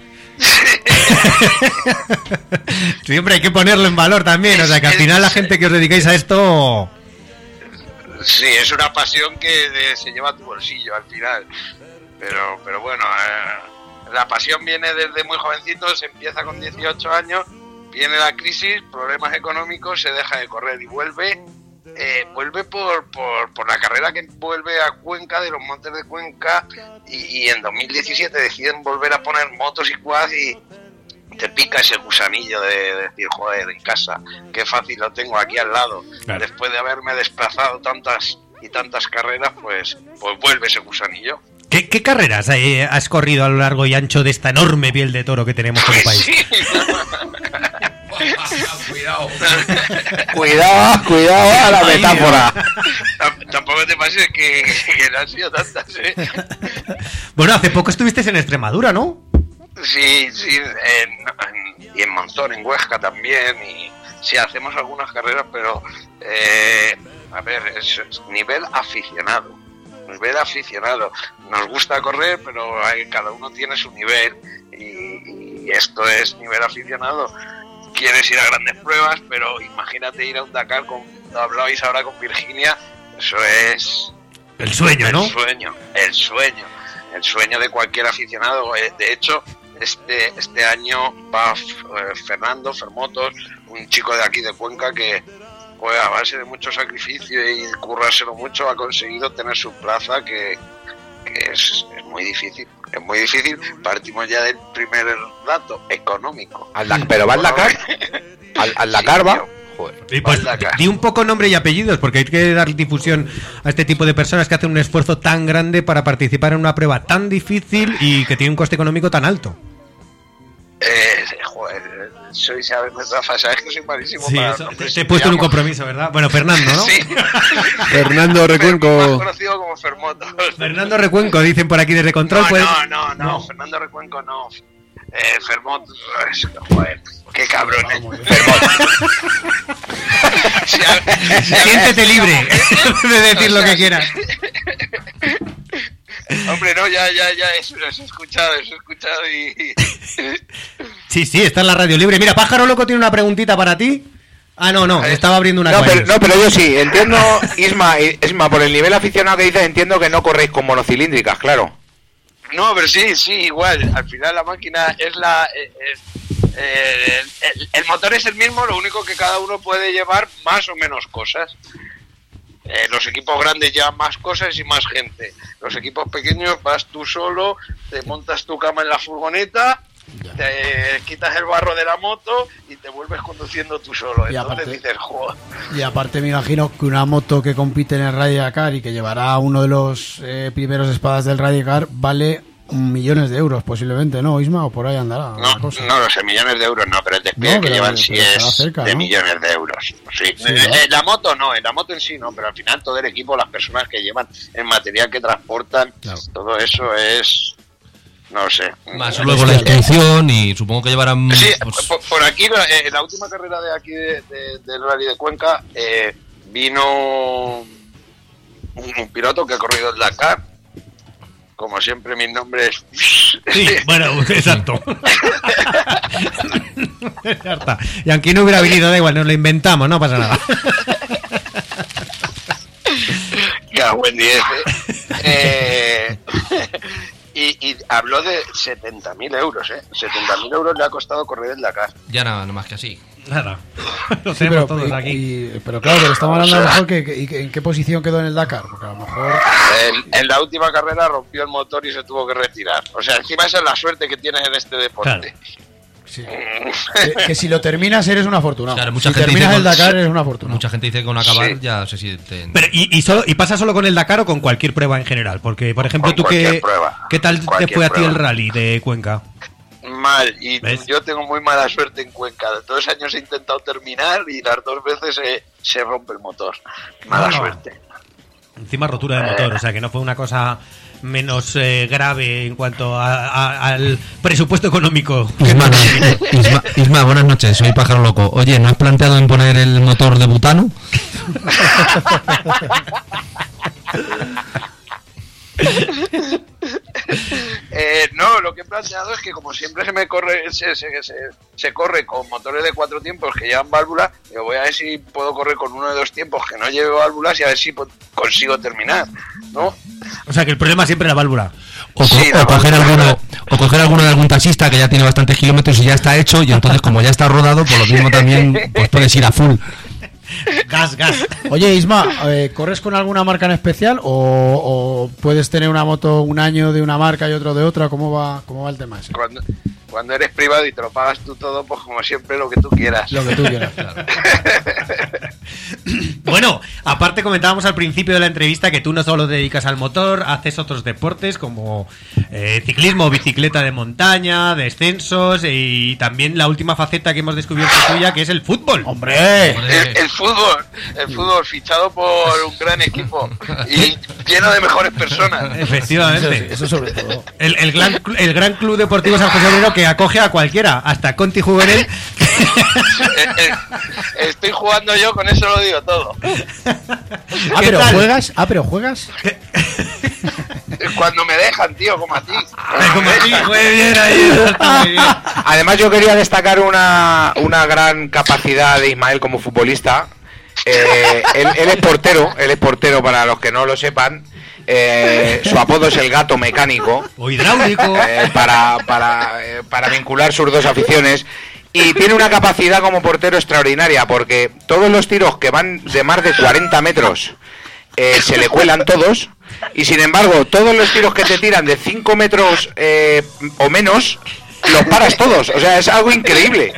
Siempre hay que ponerlo en valor también, o sea que al final la gente que os dedicáis a esto... Sí, es una pasión que de, se lleva a tu bolsillo al final. Pero, pero bueno, eh, la pasión viene desde muy jovencito, se empieza con dieciocho años, viene la crisis, problemas económicos, se deja de correr y vuelve, eh, vuelve por, por, por la carrera que vuelve a Cuenca, de los montes de Cuenca, y, y en dos mil diecisiete deciden volver a poner motos y quads y te pica ese gusanillo de, de decir, joder, en casa, qué fácil lo tengo aquí al lado. Claro. Después de haberme desplazado tantas y tantas carreras, pues, pues vuelve ese gusanillo. ¿Qué, qué carreras eh, has corrido a lo largo y ancho de esta enorme piel de toro que tenemos en el país? Sí. Cuidado. Cuidado, cuidado a la metáfora. Tampoco te pases que, que no han sido tantas, ¿eh? Bueno, hace poco estuviste en Extremadura, ¿no? Sí, sí, en, en, y en Monzón, en Huesca también, y sí, hacemos algunas carreras, pero, eh, a ver, es, es nivel aficionado, nivel aficionado. Nos gusta correr, pero hay, cada uno tiene su nivel, y, y esto es nivel aficionado. Quieres ir a grandes pruebas, pero imagínate ir a un Dakar, como hablabais ahora con Virginia, eso es... El sueño, el ¿no? El sueño, el sueño, el sueño de cualquier aficionado. De hecho, este este año va eh, Fernando Fermotos, un chico de aquí de Cuenca que, pues, a base de mucho sacrificio y currárselo mucho, ha conseguido tener su plaza, que, que es, es muy difícil. Es muy difícil. Partimos ya del primer dato económico. Al Dakar, pero va al Dakar. Al, al Dakar va. Joder. Y pues di un poco nombre y apellidos, porque hay que dar difusión a este tipo de personas que hacen un esfuerzo tan grande para participar en una prueba tan difícil y que tiene un coste económico tan alto. Eh, joder, soy, sabes, sabes que soy malísimo sí, para eso, te he puesto en un compromiso, ¿verdad? Bueno, Fernando, ¿no? Sí. Fernando Recuenco. Más conocido como Fermoto. Fernando Recuenco, dicen por aquí desde Control. No, pues... no, no, no, no, Fernando Recuenco no. Eh, Fermoto, joder, qué cabrón, eh. Fermoto. si a, si a Siéntete libre de decir o sea, lo que quieras. Hombre, no, ya, ya, ya, eso lo he escuchado, eso he escuchado y... Sí, sí, está en la radio libre. Mira, Pájaro Loco tiene una preguntita para ti. Ah, no, no, estaba abriendo una no, pero, no, pero yo sí, entiendo, Isma, Isma, por el nivel aficionado que dices, entiendo que no corréis con monocilíndricas, claro. No, pero sí, sí, igual, al final la máquina es la... Es, Eh, el, el motor es el mismo, lo único que cada uno puede llevar más o menos cosas. Eh, los equipos grandes llevan más cosas y más gente. Los equipos pequeños vas tú solo, te montas tu cama en la furgoneta, ya. te quitas el barro de la moto y te vuelves conduciendo tú solo. Y Entonces aparte, dices, joder. Y aparte me imagino que una moto que compite en el Rally Dakar y que llevará uno de los eh, primeros espadas del Rally Dakar vale millones de euros posiblemente, ¿no, Isma? O por ahí andará. No, cosa. no lo sé, millones de euros no, pero el despliegue no, que llevan sí es cerca, de ¿no? millones de euros. Sí. Sí, en, en la moto no, en la moto en sí no, pero al final todo el equipo, las personas que llevan el material que transportan, claro. todo eso es... No sé. Más luego la inscripción y supongo que llevarán... Sí, pues... por, por aquí, en la última carrera de aquí de, de, del Rally de Cuenca, eh, vino un, un piloto que ha corrido el Dakar. Como siempre, mi nombre es... Sí, bueno, exacto. Y aunque no hubiera venido, da igual, nos lo inventamos, no pasa nada. Ya, buen día. Eh, y, y habló de setenta mil euros, ¿eh? setenta mil euros le ha costado correr el Dakar. Ya nada, no más que así. Nada. Lo sí, pero, todos aquí. Y, pero claro, pero estamos hablando a lo mejor que, que, que en qué posición quedó en el Dakar, porque a lo mejor... En, en la última carrera rompió el motor y se tuvo que retirar. O sea, encima esa es la suerte que tienes en este deporte. Claro. Sí. que, que si lo terminas eres un afortunado. Claro, mucha si gente terminas dice el Dakar eres un afortunado. Mucha gente dice que con acabar sí. ya se sienten... Pero ¿y, y, solo, ¿y pasa solo con el Dakar o con cualquier prueba en general? Porque, por ejemplo, con tú qué, prueba, ¿qué tal te fue a ti el rally de Cuenca? Mal, y ¿ves? Yo tengo muy mala suerte en Cuenca. Dos años he intentado terminar y las dos veces se, se rompe el motor. Mala no, no. suerte. Encima rotura de motor, eh. o sea que no fue una cosa menos eh, grave en cuanto a, a, al presupuesto económico. Isma, Isma, Isma, buenas noches, soy Pájaro Loco. Oye, ¿no has planteado en poner el motor de butano? eh, no, lo que he planteado es que como siempre se me corre se, se, se, se corre con motores de cuatro tiempos que llevan válvulas, yo voy a ver si puedo correr con uno de dos tiempos que no lleve válvulas y a ver si consigo terminar, ¿no? O sea que el problema siempre es la válvula. O, co sí, o, coger alguno, o coger alguno de algún taxista que ya tiene bastantes kilómetros y ya está hecho, y entonces como ya está rodado, por lo mismo también pues puedes ir a full. Gas, gas. Oye, Isma, eh, ¿corres con alguna marca en especial o, o puedes tener una moto un año de una marca y otro de otra? ¿Cómo va, cómo va el tema ese? Cuando, cuando eres privado y te lo pagas tú todo, pues como siempre lo que tú quieras. Lo que tú quieras, claro. Bueno, aparte comentábamos al principio de la entrevista que tú no solo te dedicas al motor, haces otros deportes como eh, ciclismo, bicicleta de montaña, descensos y también la última faceta que hemos descubierto tuya, que es el fútbol. ¡Hombre! El, el fútbol, el fútbol fichado por un gran equipo y lleno de mejores personas. Efectivamente. Eso, eso sobre todo. El, el, gran, el gran Club Deportivo San José Obrero que acoge a cualquiera, hasta Conti jugó en él. Estoy jugando yo, con eso lo digo todo. Ah, pero tal? juegas, ah, pero juegas. Cuando me dejan, tío, como a ti. Como a ti, muy bien ahí. Muy bien. Además, yo quería destacar una, una gran capacidad de Ismael como futbolista. Eh, él, él es portero, él es portero para los que no lo sepan. Eh, su apodo es el gato mecánico. O hidráulico. Eh, para, para, eh, para vincular sus dos aficiones. Y tiene una capacidad como portero extraordinaria, porque todos los tiros que van de más de cuarenta metros eh, se le cuelan todos, y sin embargo todos los tiros que te tiran de cinco metros eh, o menos los paras todos. O sea, es algo increíble.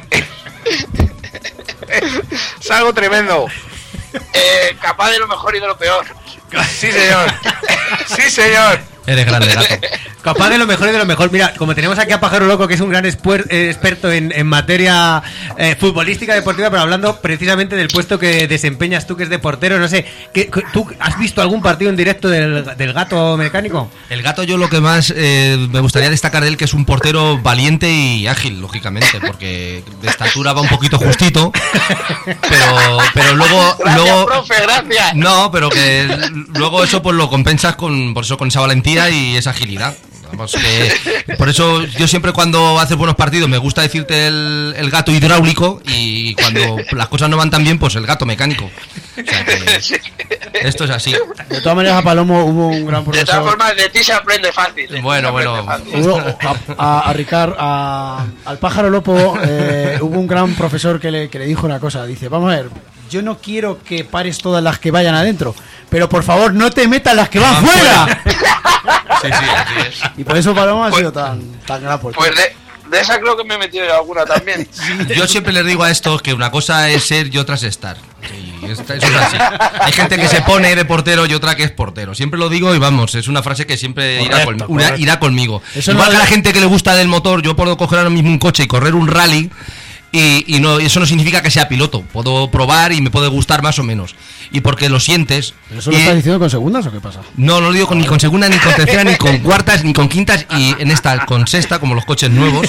Es algo tremendo. Eh, capaz de lo mejor y de lo peor. Sí, señor. Sí, señor. Eres grande, gato. Capaz de lo mejor y de lo mejor. Mira, como tenemos aquí a Pájaro Loco, que es un gran espuer, eh, experto en, en materia eh, futbolística deportiva, pero hablando precisamente del puesto que desempeñas tú, que es de portero, no sé, ¿qué, ¿tú has visto algún partido en directo del, del gato mecánico? El gato, yo lo que más eh, me gustaría destacar de él, que es un portero valiente y ágil, lógicamente, porque de estatura va un poquito justito, pero, pero luego... Gracias, luego profe, gracias. No, pero que luego eso pues lo compensas con, por eso, con esa valentía y esa agilidad. Vamos, que, por eso yo siempre cuando haces buenos partidos me gusta decirte el, el gato hidráulico y cuando las cosas no van tan bien, pues el gato mecánico. O sea que esto es así. De todas maneras, a Palomo hubo un gran profesor. De todas formas, de ti se aprende fácil. Bueno, bueno. Fácil. Hubo, a, a, a Ricard, a, al pájaro Lopo, eh, hubo un gran profesor que le, que le dijo una cosa. Dice, vamos a ver, yo no quiero que pares todas las que vayan adentro, pero por favor no te metas las que van fuera. Sí, sí, así es. Y por eso Paloma ha Pues- sido tan, tan gran por Pues de, de esa creo que me he metido yo alguna también. Yo siempre les digo a estos que una cosa es ser y otra es estar. Y esta- eso es así. Hay gente que se pone de portero y otra que es portero. Siempre lo digo y vamos, es una frase que siempre irá, Correcto, con- una- correcto. irá conmigo. Eso Igual no que a la es- gente que le gusta del motor, yo puedo coger ahora mismo un coche y correr un rally. Y, y no, eso no significa que sea piloto. Puedo probar y me puede gustar más o menos. Y porque lo sientes. ¿Pero eso lo y- estás diciendo con segundas o qué pasa? no, no lo digo con, ni con segunda, ni con tercera, ni con cuartas, ni con quintas, y en esta con sexta, como los coches nuevos.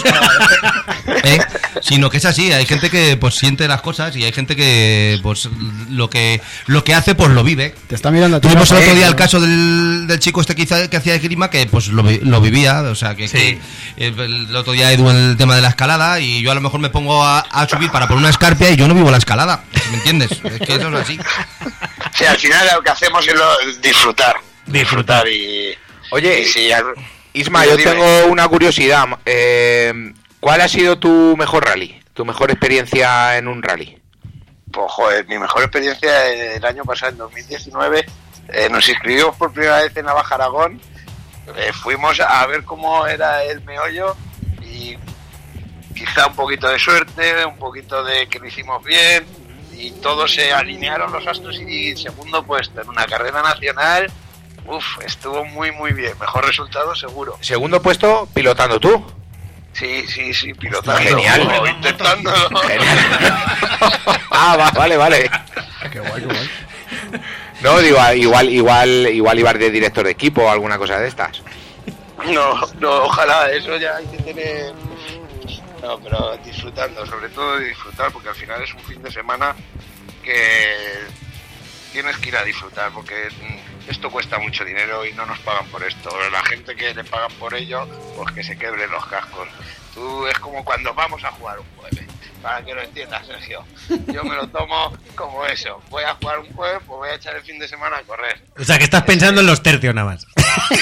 ¿Eh? Sino que es así, hay gente que pues siente las cosas y hay gente que pues lo que lo que hace pues lo vive. Te está mirando a ti. Tuvimos el otro día Eh, el caso del, del chico este que, hizo- que hacía de grima, que pues lo, vi- lo vivía, o sea que, Sí. que el, el otro día Edu en el tema de la escalada y yo a lo mejor me pongo a, a subir para por una escarpia y yo no vivo la escalada, ¿me entiendes? Es que eso es así. Sí, al final lo que hacemos es lo- disfrutar. Disfrutar. y... Oye, y sí, al- Isma, Dime, yo dime. tengo una curiosidad. Eh, ¿Cuál ha sido tu mejor rally? ¿Tu mejor experiencia en un rally? Pues joder, mi mejor experiencia el año pasado, en dos mil diecinueve, eh, nos inscribimos por primera vez en Navaja Aragón, eh, fuimos a ver cómo era el meollo y quizá un poquito de suerte, un poquito de que lo hicimos bien y todos se alinearon los astros y segundo puesto en una carrera nacional. Uf, estuvo muy muy bien, mejor resultado seguro. Segundo puesto, pilotando tú. Sí, sí, sí, pilotando. Genial. o intentándolo. Ah, va, vale, vale. Qué guay, qué guay. No, digo, igual, igual, igual ibas de director de equipo o alguna cosa de estas. No, no, ojalá, eso ya hay que tener... No, pero disfrutando, sobre todo disfrutar, porque al final es un fin de semana que tienes que ir a disfrutar, porque esto cuesta mucho dinero y no nos pagan por esto. La gente que le pagan por ello, pues que se quebren los cascos. Tú es como cuando vamos a jugar un jueves, para que lo entiendas, Sergio. Yo me lo tomo como eso. Voy a jugar un jueves, pues voy a echar el fin de semana a correr. O sea, que estás pensando en los tercios nada más.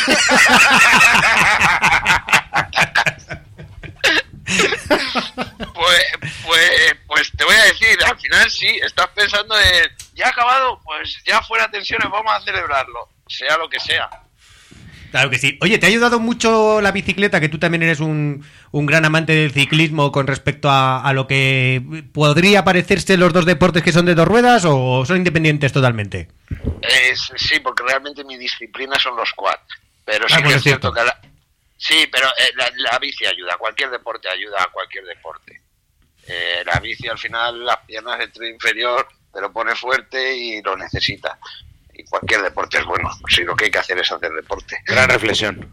Pues, pues, pues te voy a decir, al final sí, estás pensando en, ya ha acabado, pues ya fuera tensiones, vamos a celebrarlo, sea lo que sea. Claro que sí. Oye, ¿te ha ayudado mucho la bicicleta? Que tú también eres un, un gran amante del ciclismo con respecto a, a lo que podría parecerse los dos deportes que son de dos ruedas, o son independientes totalmente. Es, sí, porque realmente mi disciplina son los quad, pero sí Ah, que pues es es cierto. cierto que la, sí, pero eh, la, la bici ayuda, cualquier deporte ayuda a cualquier deporte. Eh, la bici al final, las piernas del tren inferior te lo pone fuerte y lo necesita. Y cualquier deporte es bueno, si lo que hay que hacer es hacer deporte. Gran reflexión.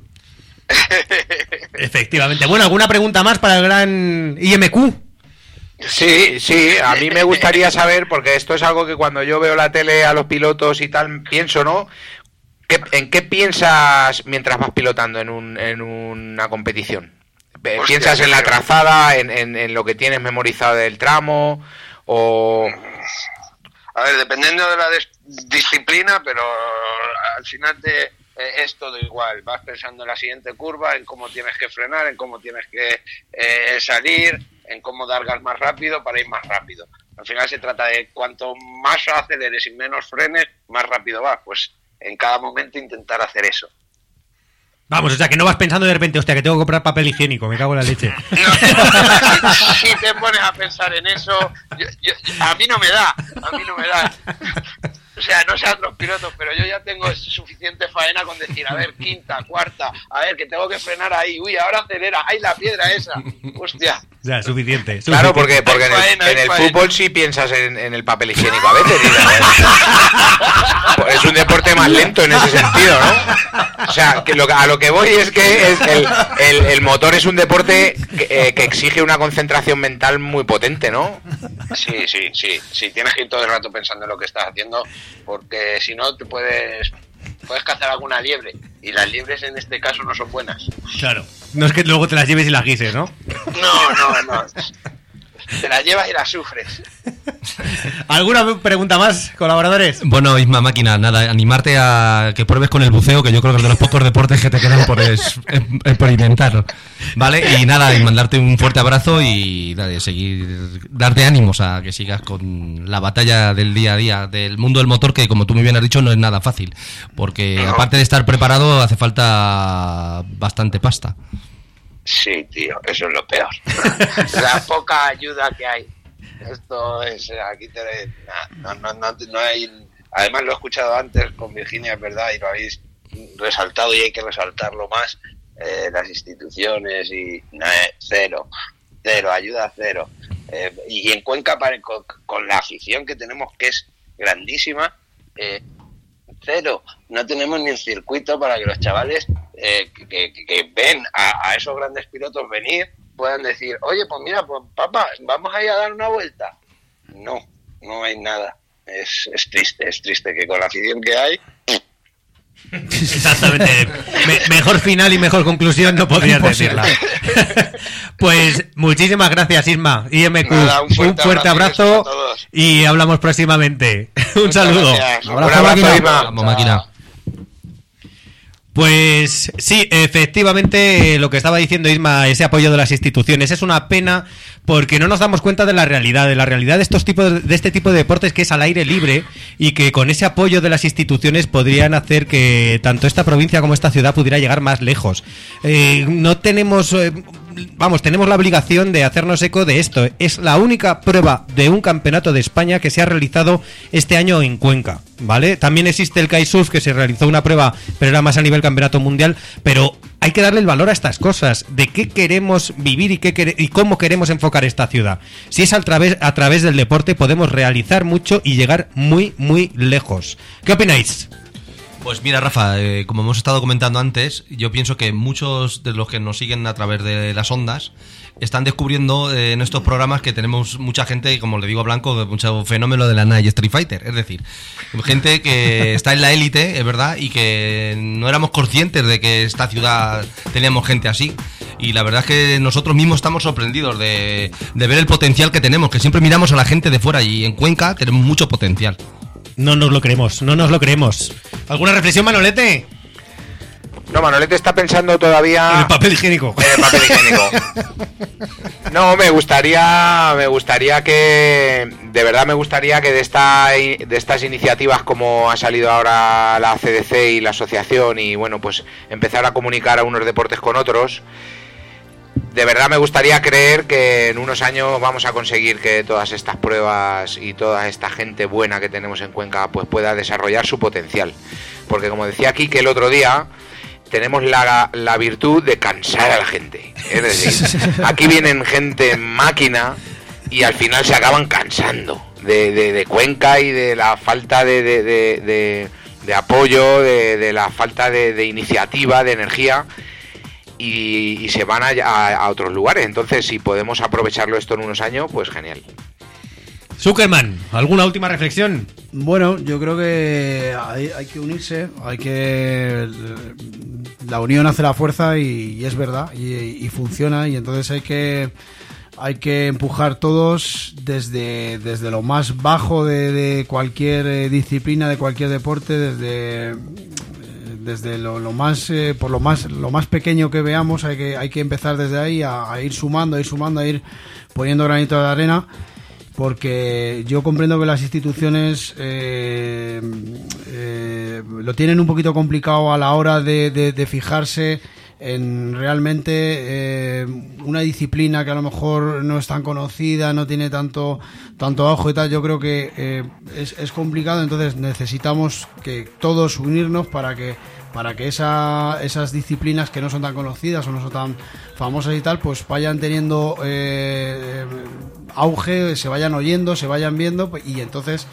Efectivamente. Bueno, ¿alguna pregunta más para el gran I M Q? Sí, sí, a mí me gustaría saber, porque esto es algo que cuando yo veo la tele a los pilotos y tal, pienso, ¿no? ¿Qué, ¿En qué piensas mientras vas pilotando en, un, en una competición? Hostia, ¿Piensas en la creo. trazada, en, en, en lo que tienes memorizado del tramo? ¿O...? A ver, dependiendo de la des- disciplina, pero al final te, eh, es todo igual. Vas pensando en la siguiente curva, en cómo tienes que frenar, en cómo tienes que eh, salir, en cómo dar gas más rápido para ir más rápido. Al final se trata de cuanto más aceleres y menos frenes, más rápido vas. Pues en cada momento intentar hacer eso. Vamos, o sea, que no vas pensando de repente, hostia, que tengo que comprar papel higiénico, me cago en la leche. No, si te pones a pensar en eso, yo- yo- a mí no me da, a mí no me da. O sea, no sé a otros pilotos, pero yo ya tengo suficiente faena con decir, a ver, quinta, cuarta, a ver, que tengo que frenar ahí, uy, ahora acelera, ¡ay, la piedra esa! ¡Hostia! O sea, suficiente. Claro, suficiente. porque, porque en el, faena, en el hay faena. fútbol sí piensas en, en el papel higiénico a veces. ¿no? Es un deporte más lento en ese sentido, ¿no? O sea, que lo, que- a lo que voy es que es el, el, el motor es un deporte que, eh, que exige una concentración mental muy potente, ¿no? Sí, sí, sí, sí, tienes que ir todo el rato pensando en lo que estás haciendo, porque si no te puedes puedes cazar alguna liebre. Y las liebres en este caso no son buenas. Claro. No es que luego te las lleves y las guises, ¿no? No, no, no. Te las llevas y las sufres. ¿Alguna pregunta más, colaboradores? Bueno, Isma Máquina, nada, animarte a que pruebes con el buceo, que yo creo que es de los pocos deportes que te quedan por es- em- experimentar, ¿vale? Y nada, y mandarte un fuerte abrazo y nada, seguir, darte ánimos a que sigas con la batalla del día a día del mundo del motor, que como tú muy bien has dicho, no es nada fácil, porque No. aparte de estar preparado, hace falta bastante pasta. Sí, tío, eso es lo peor. La poca ayuda que hay. Esto es, aquí te, no, no, no, no hay, además lo he escuchado antes con Virginia, es verdad, y lo habéis resaltado y hay que resaltarlo más, eh, las instituciones y no, eh, cero, cero, ayuda cero. Eh, y en Cuenca, para, con, con la afición que tenemos, que es grandísima, eh, cero, no tenemos ni el circuito para que los chavales eh, que, que, que ven a, a esos grandes pilotos venir puedan decir, oye, pues mira, pues papá, vamos a ir a dar una vuelta. No, no hay nada. Es, es triste, es triste que con la afición que hay... Exactamente. Me- mejor final y mejor conclusión no podrías decirla. Pues muchísimas gracias, Isma. I M Q, Nada, un un fuerte fuerte, abrazo y besos abrazo a todos. y hablamos próximamente. Un Muchas saludo. gracias. Un Abrazo, abrazo, máquina. Isma. Vamos, Máquina. Pues sí, efectivamente lo que estaba diciendo Isma, ese apoyo de las instituciones, es una pena porque no nos damos cuenta de la realidad, de la realidad de estos tipos de este tipo de deportes que es al aire libre y que con ese apoyo de las instituciones podrían hacer que tanto esta provincia como esta ciudad pudiera llegar más lejos. Eh, no tenemos, eh, vamos, tenemos la obligación de hacernos eco de esto. Es la única prueba de un campeonato de España que se ha realizado este año en Cuenca, ¿vale? También existe el kitesurf, que se realizó una prueba, pero era más a nivel campeonato mundial, pero hay que darle el valor a estas cosas, de qué queremos vivir y qué quere- y cómo queremos enfocar esta ciudad. Si es a través, a través del deporte, podemos realizar mucho y llegar muy, muy lejos. ¿Qué opináis? Pues mira, Rafa, eh, como hemos estado comentando antes, yo pienso que muchos de los que nos siguen a través de las ondas están descubriendo eh, en estos programas que tenemos mucha gente, como le digo a Blanco, mucho fenómeno de la Night Street Fighter. Es decir, gente que está en la élite, es verdad, y que no éramos conscientes de que esta ciudad teníamos gente así. Y la verdad es que nosotros mismos estamos sorprendidos de, de ver el potencial que tenemos, que siempre miramos a la gente de fuera y en Cuenca tenemos mucho potencial. No nos lo creemos, no nos lo creemos. ¿Alguna reflexión, Manolete? No, Manolete está pensando En todavía el papel higiénico. en el papel higiénico. No, me gustaría, me gustaría que, de verdad me gustaría que de esta, de estas iniciativas como ha salido ahora la C D C y la asociación y bueno, pues empezar a comunicar a unos deportes con otros. De verdad me gustaría creer que en unos años vamos a conseguir que todas estas pruebas y toda esta gente buena que tenemos en Cuenca pues pueda desarrollar su potencial. Porque como decía aquí que el otro día, tenemos la, la virtud de cansar a la gente. Es decir, aquí vienen gente máquina y al final se acaban cansando de, de, de Cuenca y de la falta de, de, de, de, de apoyo, de, de la falta de, de iniciativa, de energía. Y, y se van a, a, a otros lugares. Entonces, si podemos aprovecharlo esto en unos años, pues genial. Zuckerman, ¿alguna última reflexión? Bueno, yo creo que hay, hay que unirse, hay que... La unión hace la fuerza y, y es verdad, y, y funciona, y entonces hay que... Hay que empujar todos desde, desde lo más bajo de, de cualquier eh, disciplina, de cualquier deporte, desde... desde lo, lo más eh, por lo más lo más pequeño que veamos, hay que hay que empezar desde ahí a, a ir sumando, a ir sumando, a ir poniendo granito de arena, porque yo comprendo que las instituciones eh, eh, lo tienen un poquito complicado a la hora de, de, de fijarse en realmente eh, una disciplina que a lo mejor no es tan conocida, no tiene tanto tanto auge y tal. Yo creo que eh, es, es complicado, entonces necesitamos que todos unirnos para que para que esa, esas disciplinas que no son tan conocidas o no son tan famosas y tal, pues vayan teniendo eh, auge, se vayan oyendo, se vayan viendo, y entonces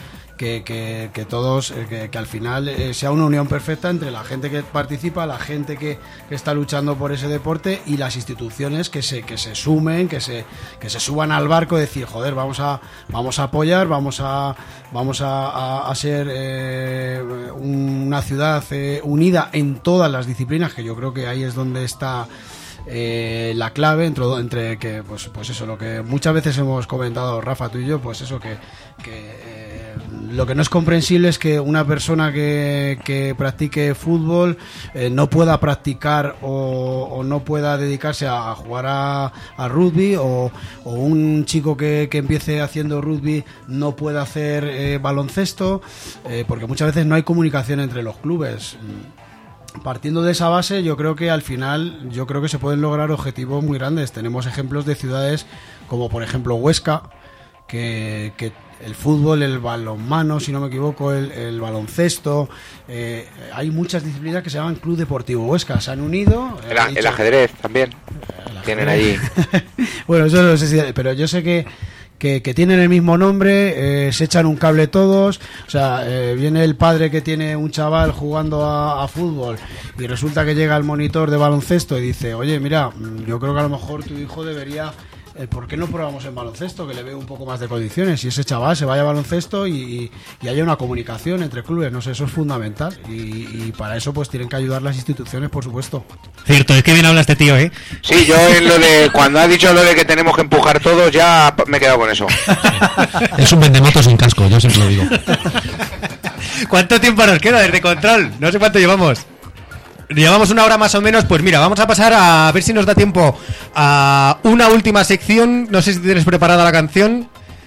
que, que, que todos, eh, que, que al final eh, sea una unión perfecta entre la gente que participa, la gente que, que está luchando por ese deporte y las instituciones que se, que se sumen, que se, que se suban al barco y decir, joder, vamos a, vamos a apoyar, vamos a, vamos a, a, a ser eh, una ciudad eh, unida en todas las disciplinas, que yo creo que ahí es donde está Eh, la clave entre, entre que pues pues eso, lo que muchas veces hemos comentado Rafa, tú y yo, pues eso que, que eh, lo que no es comprensible es que una persona que, que practique fútbol eh, no pueda practicar o, o no pueda dedicarse a, a jugar a, a rugby, o, o un chico que, que empiece haciendo rugby no pueda hacer eh, baloncesto, eh, porque muchas veces no hay comunicación entre los clubes. Partiendo de esa base, yo creo que al final yo creo que se pueden lograr objetivos muy grandes. Tenemos ejemplos de ciudades como por ejemplo Huesca, que, que el fútbol, el balonmano, si no me equivoco, el, el baloncesto, eh, hay muchas disciplinas que se llaman Club Deportivo Huesca, se han unido. El, a, el ajedrez también el ajedrez. Tienen allí. Bueno, eso no sé si, pero yo sé que Que, que tienen el mismo nombre, eh, se echan un cable todos, o sea, eh, viene el padre que tiene un chaval jugando a, a fútbol y resulta que llega el monitor de baloncesto y dice, oye, mira, yo creo que a lo mejor tu hijo debería, eh, ¿por qué no probamos en baloncesto? Que le veo un poco más de condiciones, y ese chaval se vaya a baloncesto y, y, y haya una comunicación entre clubes, no sé, eso es fundamental, y, y para eso pues tienen que ayudar las instituciones, por supuesto. Cierto, es que bien habla este tío, ¿eh? Sí, yo en lo de cuando ha dicho lo de que tenemos que empujar todos, ya me he quedado con eso. Es un vendemotos sin casco, yo siempre lo digo. ¿Cuánto tiempo nos queda desde control? No sé cuánto llevamos. Llevamos una hora más o menos. Pues mira, vamos a pasar a ver si nos da tiempo a una última sección. No sé si tienes preparada la canción.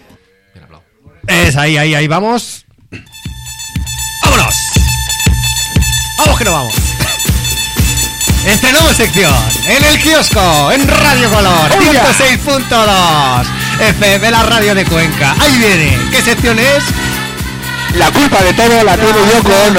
Es ahí, ahí, ahí vamos. ¡Vámonos! ¡Vamos que no vamos! Estrenamos sección en el kiosco, en Radio Color, ciento seis punto dos F M, la radio de Cuenca. Ahí viene. ¿Qué sección es? La culpa de todo la tiene Yoko Ono.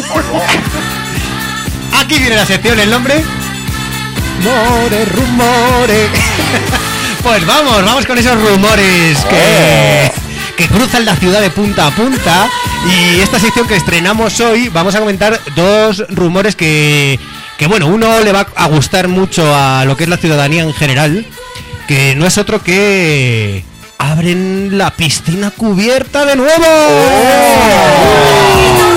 Aquí viene la sección, ¿el nombre? Rumores, rumores. Pues vamos, vamos con esos rumores que, que cruzan la ciudad de punta a punta. Y esta sección que estrenamos hoy, vamos a comentar dos rumores que, que bueno, uno le va a gustar mucho a lo que es la ciudadanía en general, que no es otro que abren la piscina cubierta de nuevo. ¡Oh!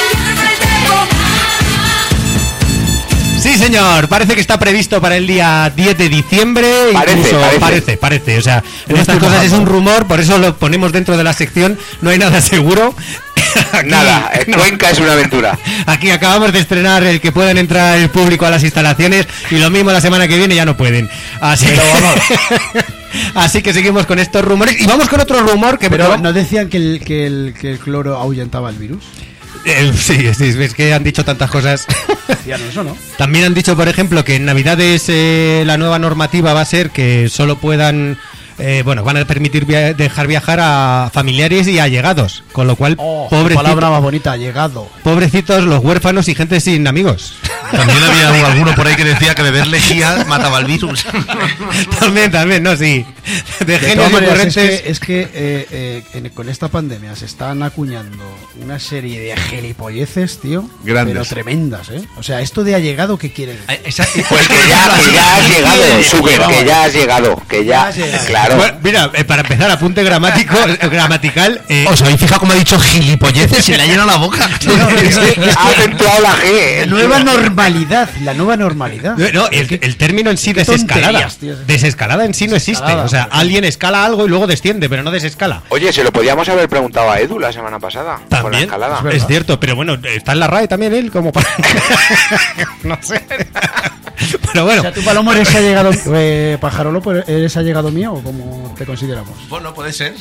Sí, señor, parece que está previsto para el día diez de diciembre. Parece, incluso, parece. parece, parece. O sea, en estas cosas es un rumor, por eso lo ponemos dentro de la sección. No hay nada seguro. Aquí, nada, no. Cuenca es una aventura. Aquí acabamos de estrenar el que puedan entrar el público a las instalaciones y lo mismo la semana que viene ya no pueden. Así Pero vamos. Así que seguimos con estos rumores y vamos con otro rumor que... Pero ¿no decían que el, que el, que el cloro ahuyentaba el virus? Eh, sí, sí, es que han dicho tantas cosas. Ya no, eso no. También han dicho, por ejemplo, que en Navidades eh, la nueva normativa va a ser que solo puedan, eh, bueno, van a permitir via- dejar viajar a familiares y allegados, con lo cual, Oh, pobrecitos, palabra más bonita, llegado. pobrecitos los huérfanos y gente sin amigos. También había alguno por ahí que decía que beber lejía mataba el virus. También, también, no, sí. De, De genios todas y maneras, es ocurrentes. que, es que eh, eh, en- con esta pandemia se están acuñando una serie de gilipolleces, tío. Grandes. Pero tremendas, ¿eh? O sea, esto de allegado, ¿qué quiere decir? Esa- Pues que ya, que ya has llegado, Suker, que ya has llegado, que ya, Ya has llegado. claro. Bueno, mira, eh, para empezar, apunte gramático, eh, gramatical. eh, ¿Os habéis fijado cómo ha dicho gilipolleces y le ha llenado la boca? Ha acentuado la G. La nueva normalidad, la nueva normalidad. No, el, el término en sí qué desescalada. tonterías, tío. Desescalada en sí no existe. Desescalada. O sea, alguien escala algo y luego desciende, pero no desescala. Oye, se lo podíamos haber preguntado a Edu la semana pasada. Con la También escalada. es cierto, pero bueno, está en la R A E también él, como para... no sé. Pero bueno, O sea, tú, Palomo, eres allegado, eh, Pajarolo, pues, ¿eres allegado mío o cómo te consideramos? Bueno, puede ser.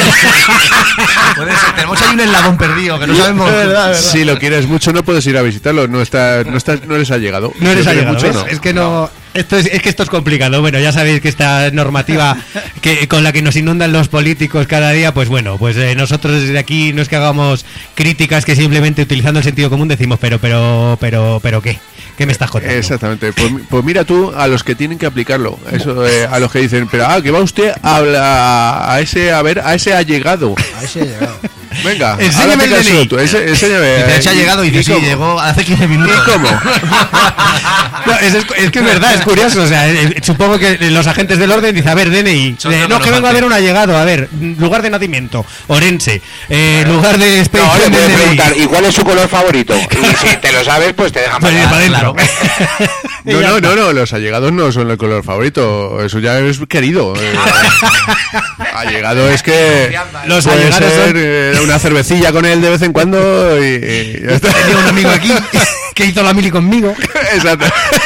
Puede ser. Tenemos ahí un eslabón perdido que no sabemos. Si lo quieres mucho, no puedes ir a visitarlo. No está, no está, no eres allegado. no eres Si lo quieres allegado, mucho, ¿ves? no. Es que no... Esto es, es que esto es complicado. Bueno, ya sabéis que esta normativa que con la que nos inundan los políticos cada día, pues bueno, pues eh, nosotros desde aquí no es que hagamos críticas, que simplemente utilizando el sentido común decimos, pero, pero, pero, pero, ¿qué? ¿Qué me estás contando? Exactamente. Pues, pues mira tú a los que tienen que aplicarlo. Eso, eh, a los que dicen, pero ah, que va usted a, la- a ese, a ver, a ese allegado. A ese ha llegado. Venga, enséñame el D N I. Tú, ense- enséñame. Y te ha ¿Y- llegado y y dice, sí, cómo? llegó hace quince minutos. ¿Y cómo? No, es, es- es que es verdad, es curioso. O sea, eh, supongo que los agentes del orden dicen, a ver, D N I. Son Eh, los no, que vengo a ver un allegado. A ver, lugar de nacimiento, Orense. Eh, lugar de No, expedición le del puedes D N I. preguntar, ¿y cuál es su color favorito? Y si te lo sabes, pues te dejan Pues, pasar. para adentro. No, no, no, no, los allegados no son el color favorito, eso ya es querido. Eh, allegado es que Los puede allegados ser son- eh, una cervecilla con él de vez en cuando y, y ya está. Tenía un amigo aquí que hizo la mili conmigo. Exacto.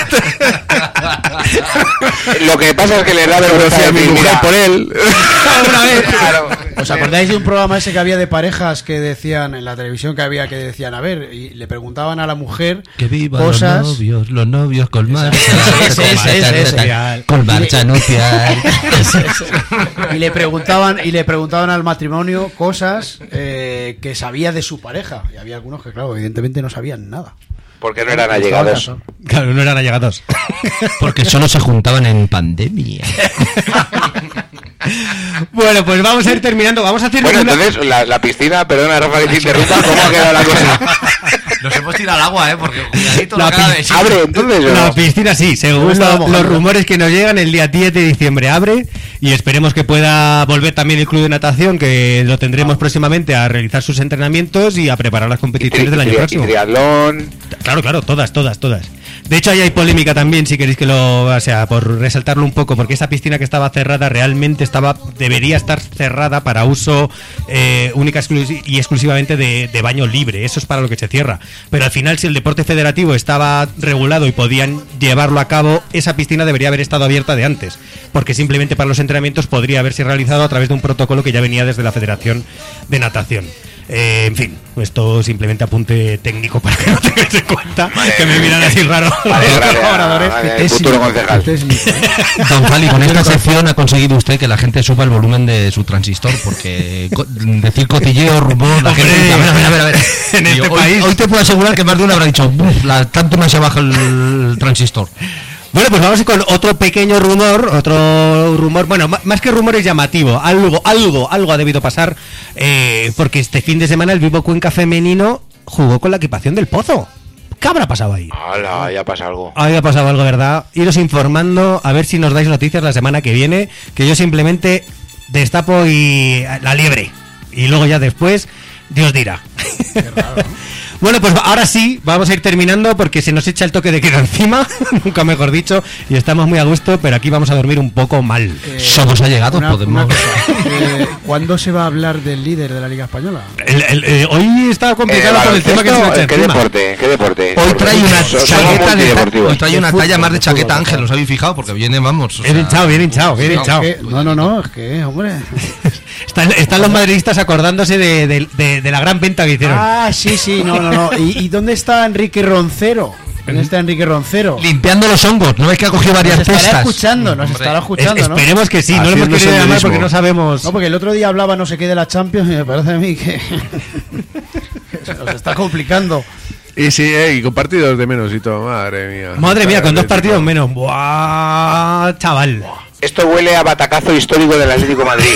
Lo que pasa es que le da vergüenza Conocí a mi decir, mujer mira, por él. Una vez. claro. ¿Os acordáis de un programa ese que había de parejas que decían en la televisión que había que decían, a ver, y le preguntaban a la mujer Que viva cosas? los novios, los novios con marcha. Ese, con ese, marcha ese, ese. nupcial, con marcha nupcial. Y le preguntaban y le preguntaban al matrimonio cosas eh, que sabía de su pareja. Y había algunos que, claro, evidentemente no sabían nada. Porque no eran Estaba allegados. casado. Claro, no eran allegados. Porque solo se juntaban en pandemia. Bueno, pues vamos a ir terminando. Vamos a hacer Bueno, una- entonces, la, la piscina, perdona, Rafa, que te interrumpa, ¿cómo ha quedado la cosa? Nos hemos tirado al agua, ¿eh? Porque cuidadito La no acaba pi- de ¿Abre entonces o La no? piscina sí, según Yo estaba lo- los mojando. rumores que nos llegan, el día diez de diciembre abre y esperemos que pueda volver también el club de natación, que lo tendremos próximamente a realizar sus entrenamientos y a preparar las Y, competiciones tri- del año y tri- y próximo. triatlón. Claro, claro, todas, todas, todas. De hecho, ahí hay polémica también, si queréis que lo, o sea, por resaltarlo un poco, porque esa piscina que estaba cerrada realmente estaba, debería estar cerrada para uso eh, única exclusi- y exclusivamente de, de baño libre. Eso es para lo que se cierra. Pero al final, si el deporte federativo estaba regulado y podían llevarlo a cabo, esa piscina debería haber estado abierta de antes, porque simplemente para los entrenamientos podría haberse realizado a través de un protocolo que ya venía desde la Federación de Natación. Eh, en fin, esto simplemente apunte técnico para que no tengáis en cuenta, que me miran así raro Vale, los gracias, colaboradores. vale, el futuro concejal. Don Fali, con esta sección ha conseguido usted que la gente suba el volumen de su transistor, porque co- decir cotilleo, rumor, la Hombre, gente dice, a ver, a ver, a ver, a ver. en Y este hoy, país- hoy te puedo asegurar que más de uno habrá dicho, "Buf, la, tanto me se baja el transistor". Bueno, pues vamos con otro pequeño rumor, otro rumor, bueno, ma- más que rumor es llamativo, algo, algo, algo ha debido pasar, eh, porque este fin de semana el Vivo Cuenca femenino jugó con la equipación del Pozo. ¿Qué habrá pasado ahí? Hola, ya pasa algo. Ahí ha pasado algo, ¿verdad? Iros informando, a ver si nos dais noticias la semana que viene, que yo simplemente destapo y la liebre. Y luego ya después, Dios dirá. Bueno, pues ahora sí, vamos a ir terminando porque se nos echa el toque de queda encima, nunca mejor dicho, y estamos muy a gusto, pero aquí vamos a dormir un poco mal. Eh, Somos allegados, una- podemos... una cosa, eh, ¿cuándo se va a hablar del líder de la Liga Española? El- el- eh, hoy está complicado Eh, por el tema que se nos echa ¿Qué encima. deporte? ¿Qué deporte? Hoy Porque trae una so- somos chaqueta de ta- multideportivos. hoy trae una De fútbol, talla más de de chaqueta, fútbol, Ángel, ¿os habéis fijado? Porque viene, vamos... o Bien sea, hinchado, bien hinchado, bien no, hinchado. Que- no, no, no, es que, hombre. Están, están los madridistas acordándose de, de- de- de la gran venta que hicieron. Ah, sí, sí, no, no, no. ¿Y, y dónde está Enrique Roncero? ¿Dónde está Enrique Roncero? Limpiando los hongos, ¿no ves que ha cogido varias Nos estará cestas? escuchando, nos Hombre, estará Es- escuchando, ¿no? esperemos que sí, no lo hemos Haciendo querido llamar senderismo. porque no sabemos. No, porque el otro día hablaba no sé qué de la Champions y me parece a mí que, que se nos está complicando. Y sí, eh, y con partidos de menos y todo, madre mía. Madre mía, con dos Atlético. partidos menos. Buah, chaval. Esto huele a batacazo histórico del Atlético de Madrid.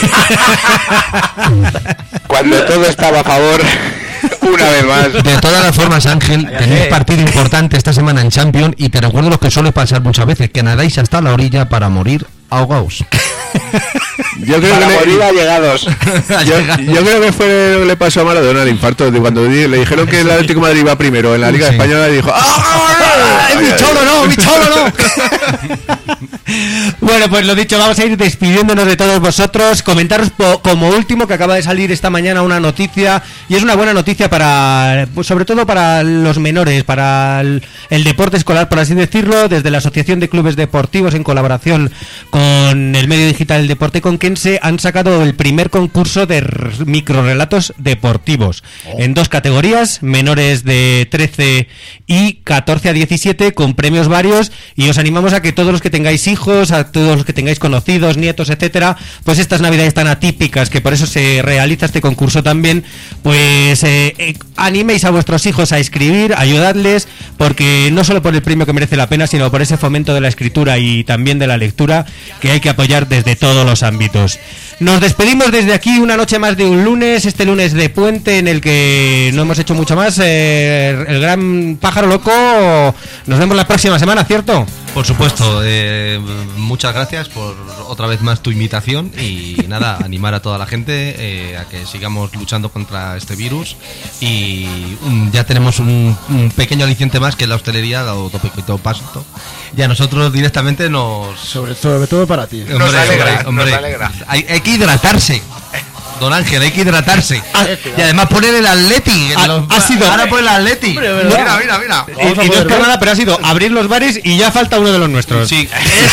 Cuando todo estaba a favor, una vez más. De todas las formas, Ángel, tenéis partido importante esta semana en Champions y te recuerdo lo que suele pasar muchas veces, que nadáis hasta la orilla para morir ahogados. Yo creo, Para que morir le, allegados. yo, yo creo que fue lo que le pasó a Maradona, el infarto, de cuando di- le dijeron que el Atlético de Madrid iba primero en la Liga Sí. Española y dijo ¡ah! ¡Mi cholo no! ¡Mi cholo no! Bueno, pues lo dicho, vamos a ir despidiéndonos de todos vosotros. Comentaros po- como último que acaba de salir esta mañana una noticia, y es una buena noticia para, pues sobre todo para los menores, para el, el deporte escolar, por así decirlo, desde la Asociación de Clubes Deportivos en colaboración con el medio digital El Deporte Conquense han sacado el primer concurso de r- microrelatos deportivos en dos categorías, menores de trece y catorce a diecisiete, con premios varios, y os animamos a que todos los que tengáis hijos, a todos todos los que tengáis conocidos, nietos, etcétera, pues estas navidades tan atípicas, que por eso se realiza este concurso también, pues eh, eh, animéis a vuestros hijos a escribir, ayudadles, porque no solo por el premio que merece la pena, sino por ese fomento de la escritura y también de la lectura que hay que apoyar desde todos los ámbitos. Nos despedimos desde aquí una noche más de un lunes, este lunes de puente en el que no hemos hecho mucho más. Eh, el gran pájaro loco, nos vemos la próxima semana, ¿cierto? Por supuesto, eh, muchas gracias por otra vez más tu invitación y nada, animar a toda la gente eh, a que sigamos luchando contra este virus y um, ya tenemos un, un pequeño aliciente más que es la hostelería, dado poquito pasto. Y a nosotros directamente nos... Sobre, sobre todo para ti. Nos Hombre, alegra, hombre, hombre, nos alegra. Hay, hay que hidratarse. Don Ángel, hay que hidratarse. Y además poner el atleti. Ha- los- ha sido- Ahora por el atleti. Hombre, ¿verdad? Mira, mira, mira. Y, Vamos a y no es poder por ver. nada, pero ha sido abrir los bares y ya falta uno de los nuestros. Sí.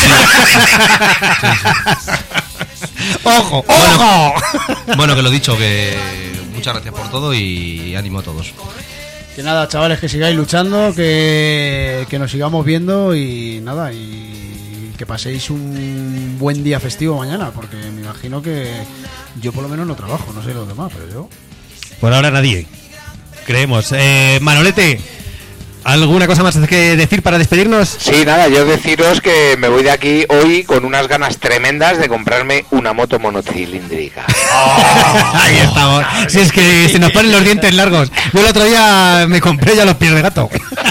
¡Ojo! Bueno. ¡Ojo! Bueno, que lo dicho, que muchas gracias por todo y ánimo a todos. Que nada, chavales, que sigáis luchando, que, que nos sigamos viendo y nada, y que paséis un buen día festivo mañana, porque me imagino que yo por lo menos no trabajo, no sé los demás, pero yo... Por ahora nadie. Creemos. Eh, Manolete, ¿alguna cosa más que decir para despedirnos? Sí, nada, yo deciros que me voy de aquí hoy con unas ganas tremendas de comprarme una moto monocilíndrica. Ahí estamos. Si es que se nos ponen los dientes largos. Yo el otro día me compré ya los pies de gato.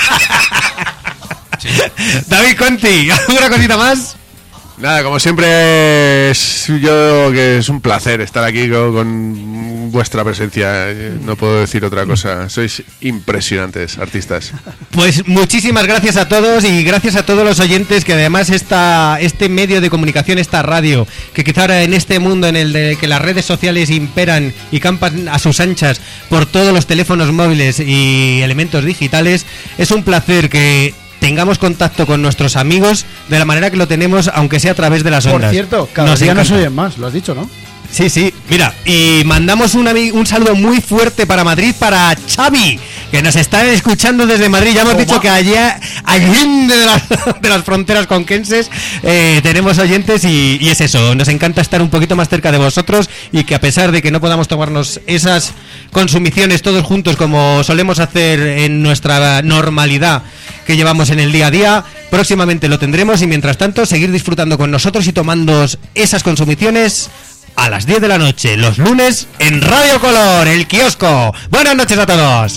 David Conti, ¿alguna cosita más? Nada, como siempre, es, yo que es un placer estar aquí con, con vuestra presencia. No puedo decir otra cosa. Sois impresionantes, artistas. Pues muchísimas gracias a todos y gracias a todos los oyentes que además esta, este medio de comunicación, esta radio, que quizá ahora en este mundo en el de que las redes sociales imperan y campan a sus anchas por todos los teléfonos móviles y elementos digitales, es un placer que tengamos contacto con nuestros amigos de la manera que lo tenemos, aunque sea a través de las Por ondas. cierto, cada Nos día nos encanta. oyen más, lo has dicho, ¿no? Sí, sí, mira, y mandamos un, ami- un saludo muy fuerte para Madrid, para Xavi, que nos está escuchando desde Madrid. Ya hemos Toma. dicho que allá, allende de las, de las fronteras conquenses, eh, tenemos oyentes y, y es eso, nos encanta estar un poquito más cerca de vosotros y que a pesar de que no podamos tomarnos esas consumiciones todos juntos como solemos hacer en nuestra normalidad que llevamos en el día a día, próximamente lo tendremos y mientras tanto seguir disfrutando con nosotros y tomando esas consumiciones a las diez de la noche, los lunes, en Radio Color, el kiosco. Buenas noches a todos.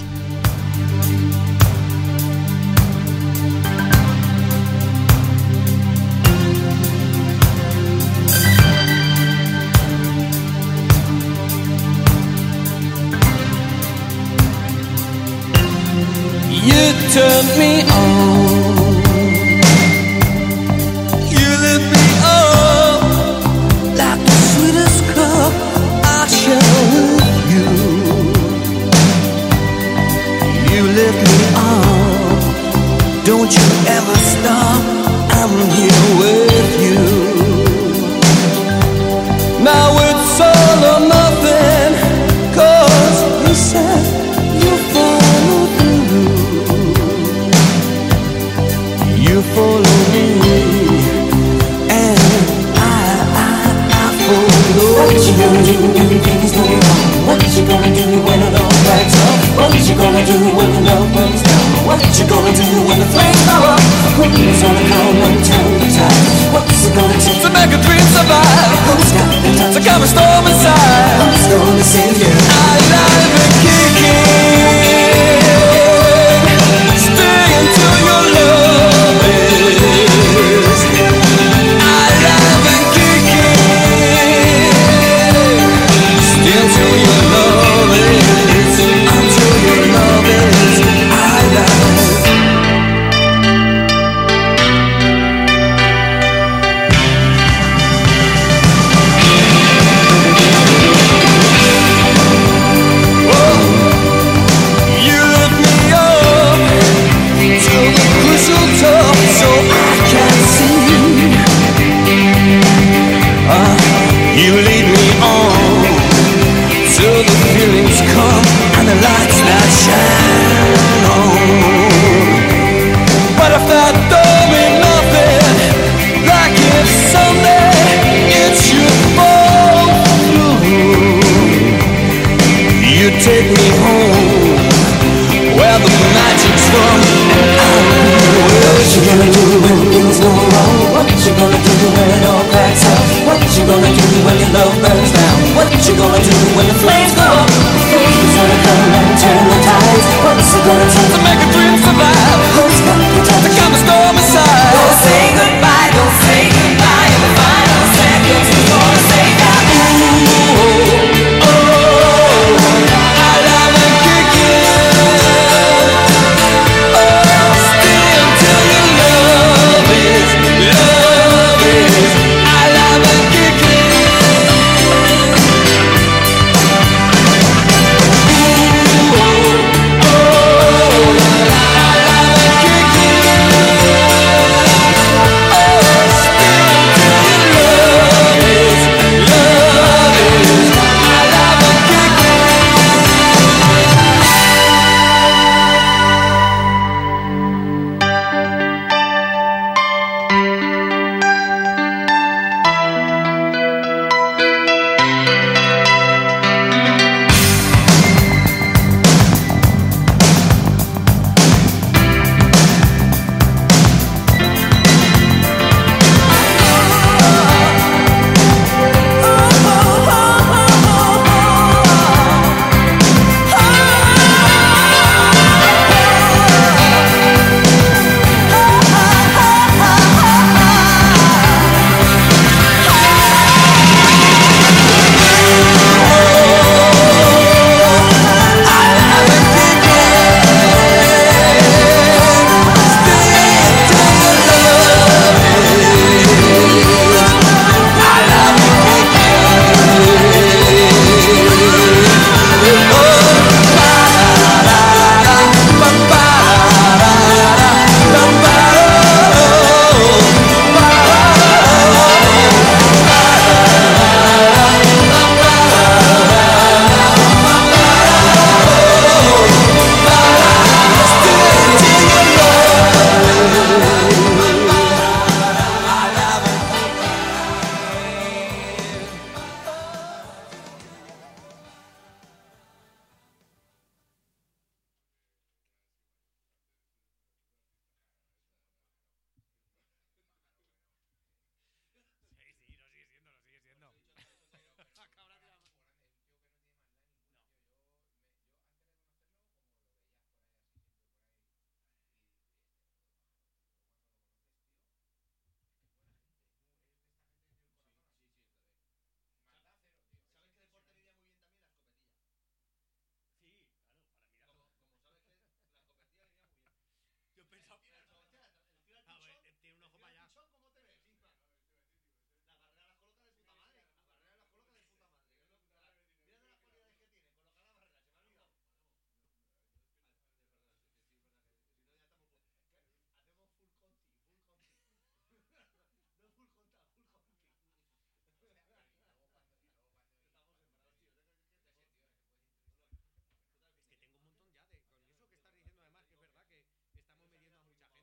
You turn me on. You lift me up like the sweetest cup I share with you. You lift me up. Don't you ever stop. I'm here with you. Now it's all or nothing, 'cause you said you follow through. You follow me, and I, I, I follow. What you gonna do when the things go wrong? What you gonna do when it all breaks up? What you gonna do when the love breaks down? What you gonna do when the flames go up? Who's gonna come and turn the tide? What's it gonna take to make a dream survive? Who's got the time to calm a storm inside? Who's gonna save you? I love it kicking. Stay until your love is. I love it kicking. Stay until your love is. Until your love is. I love. What you gonna do when the flame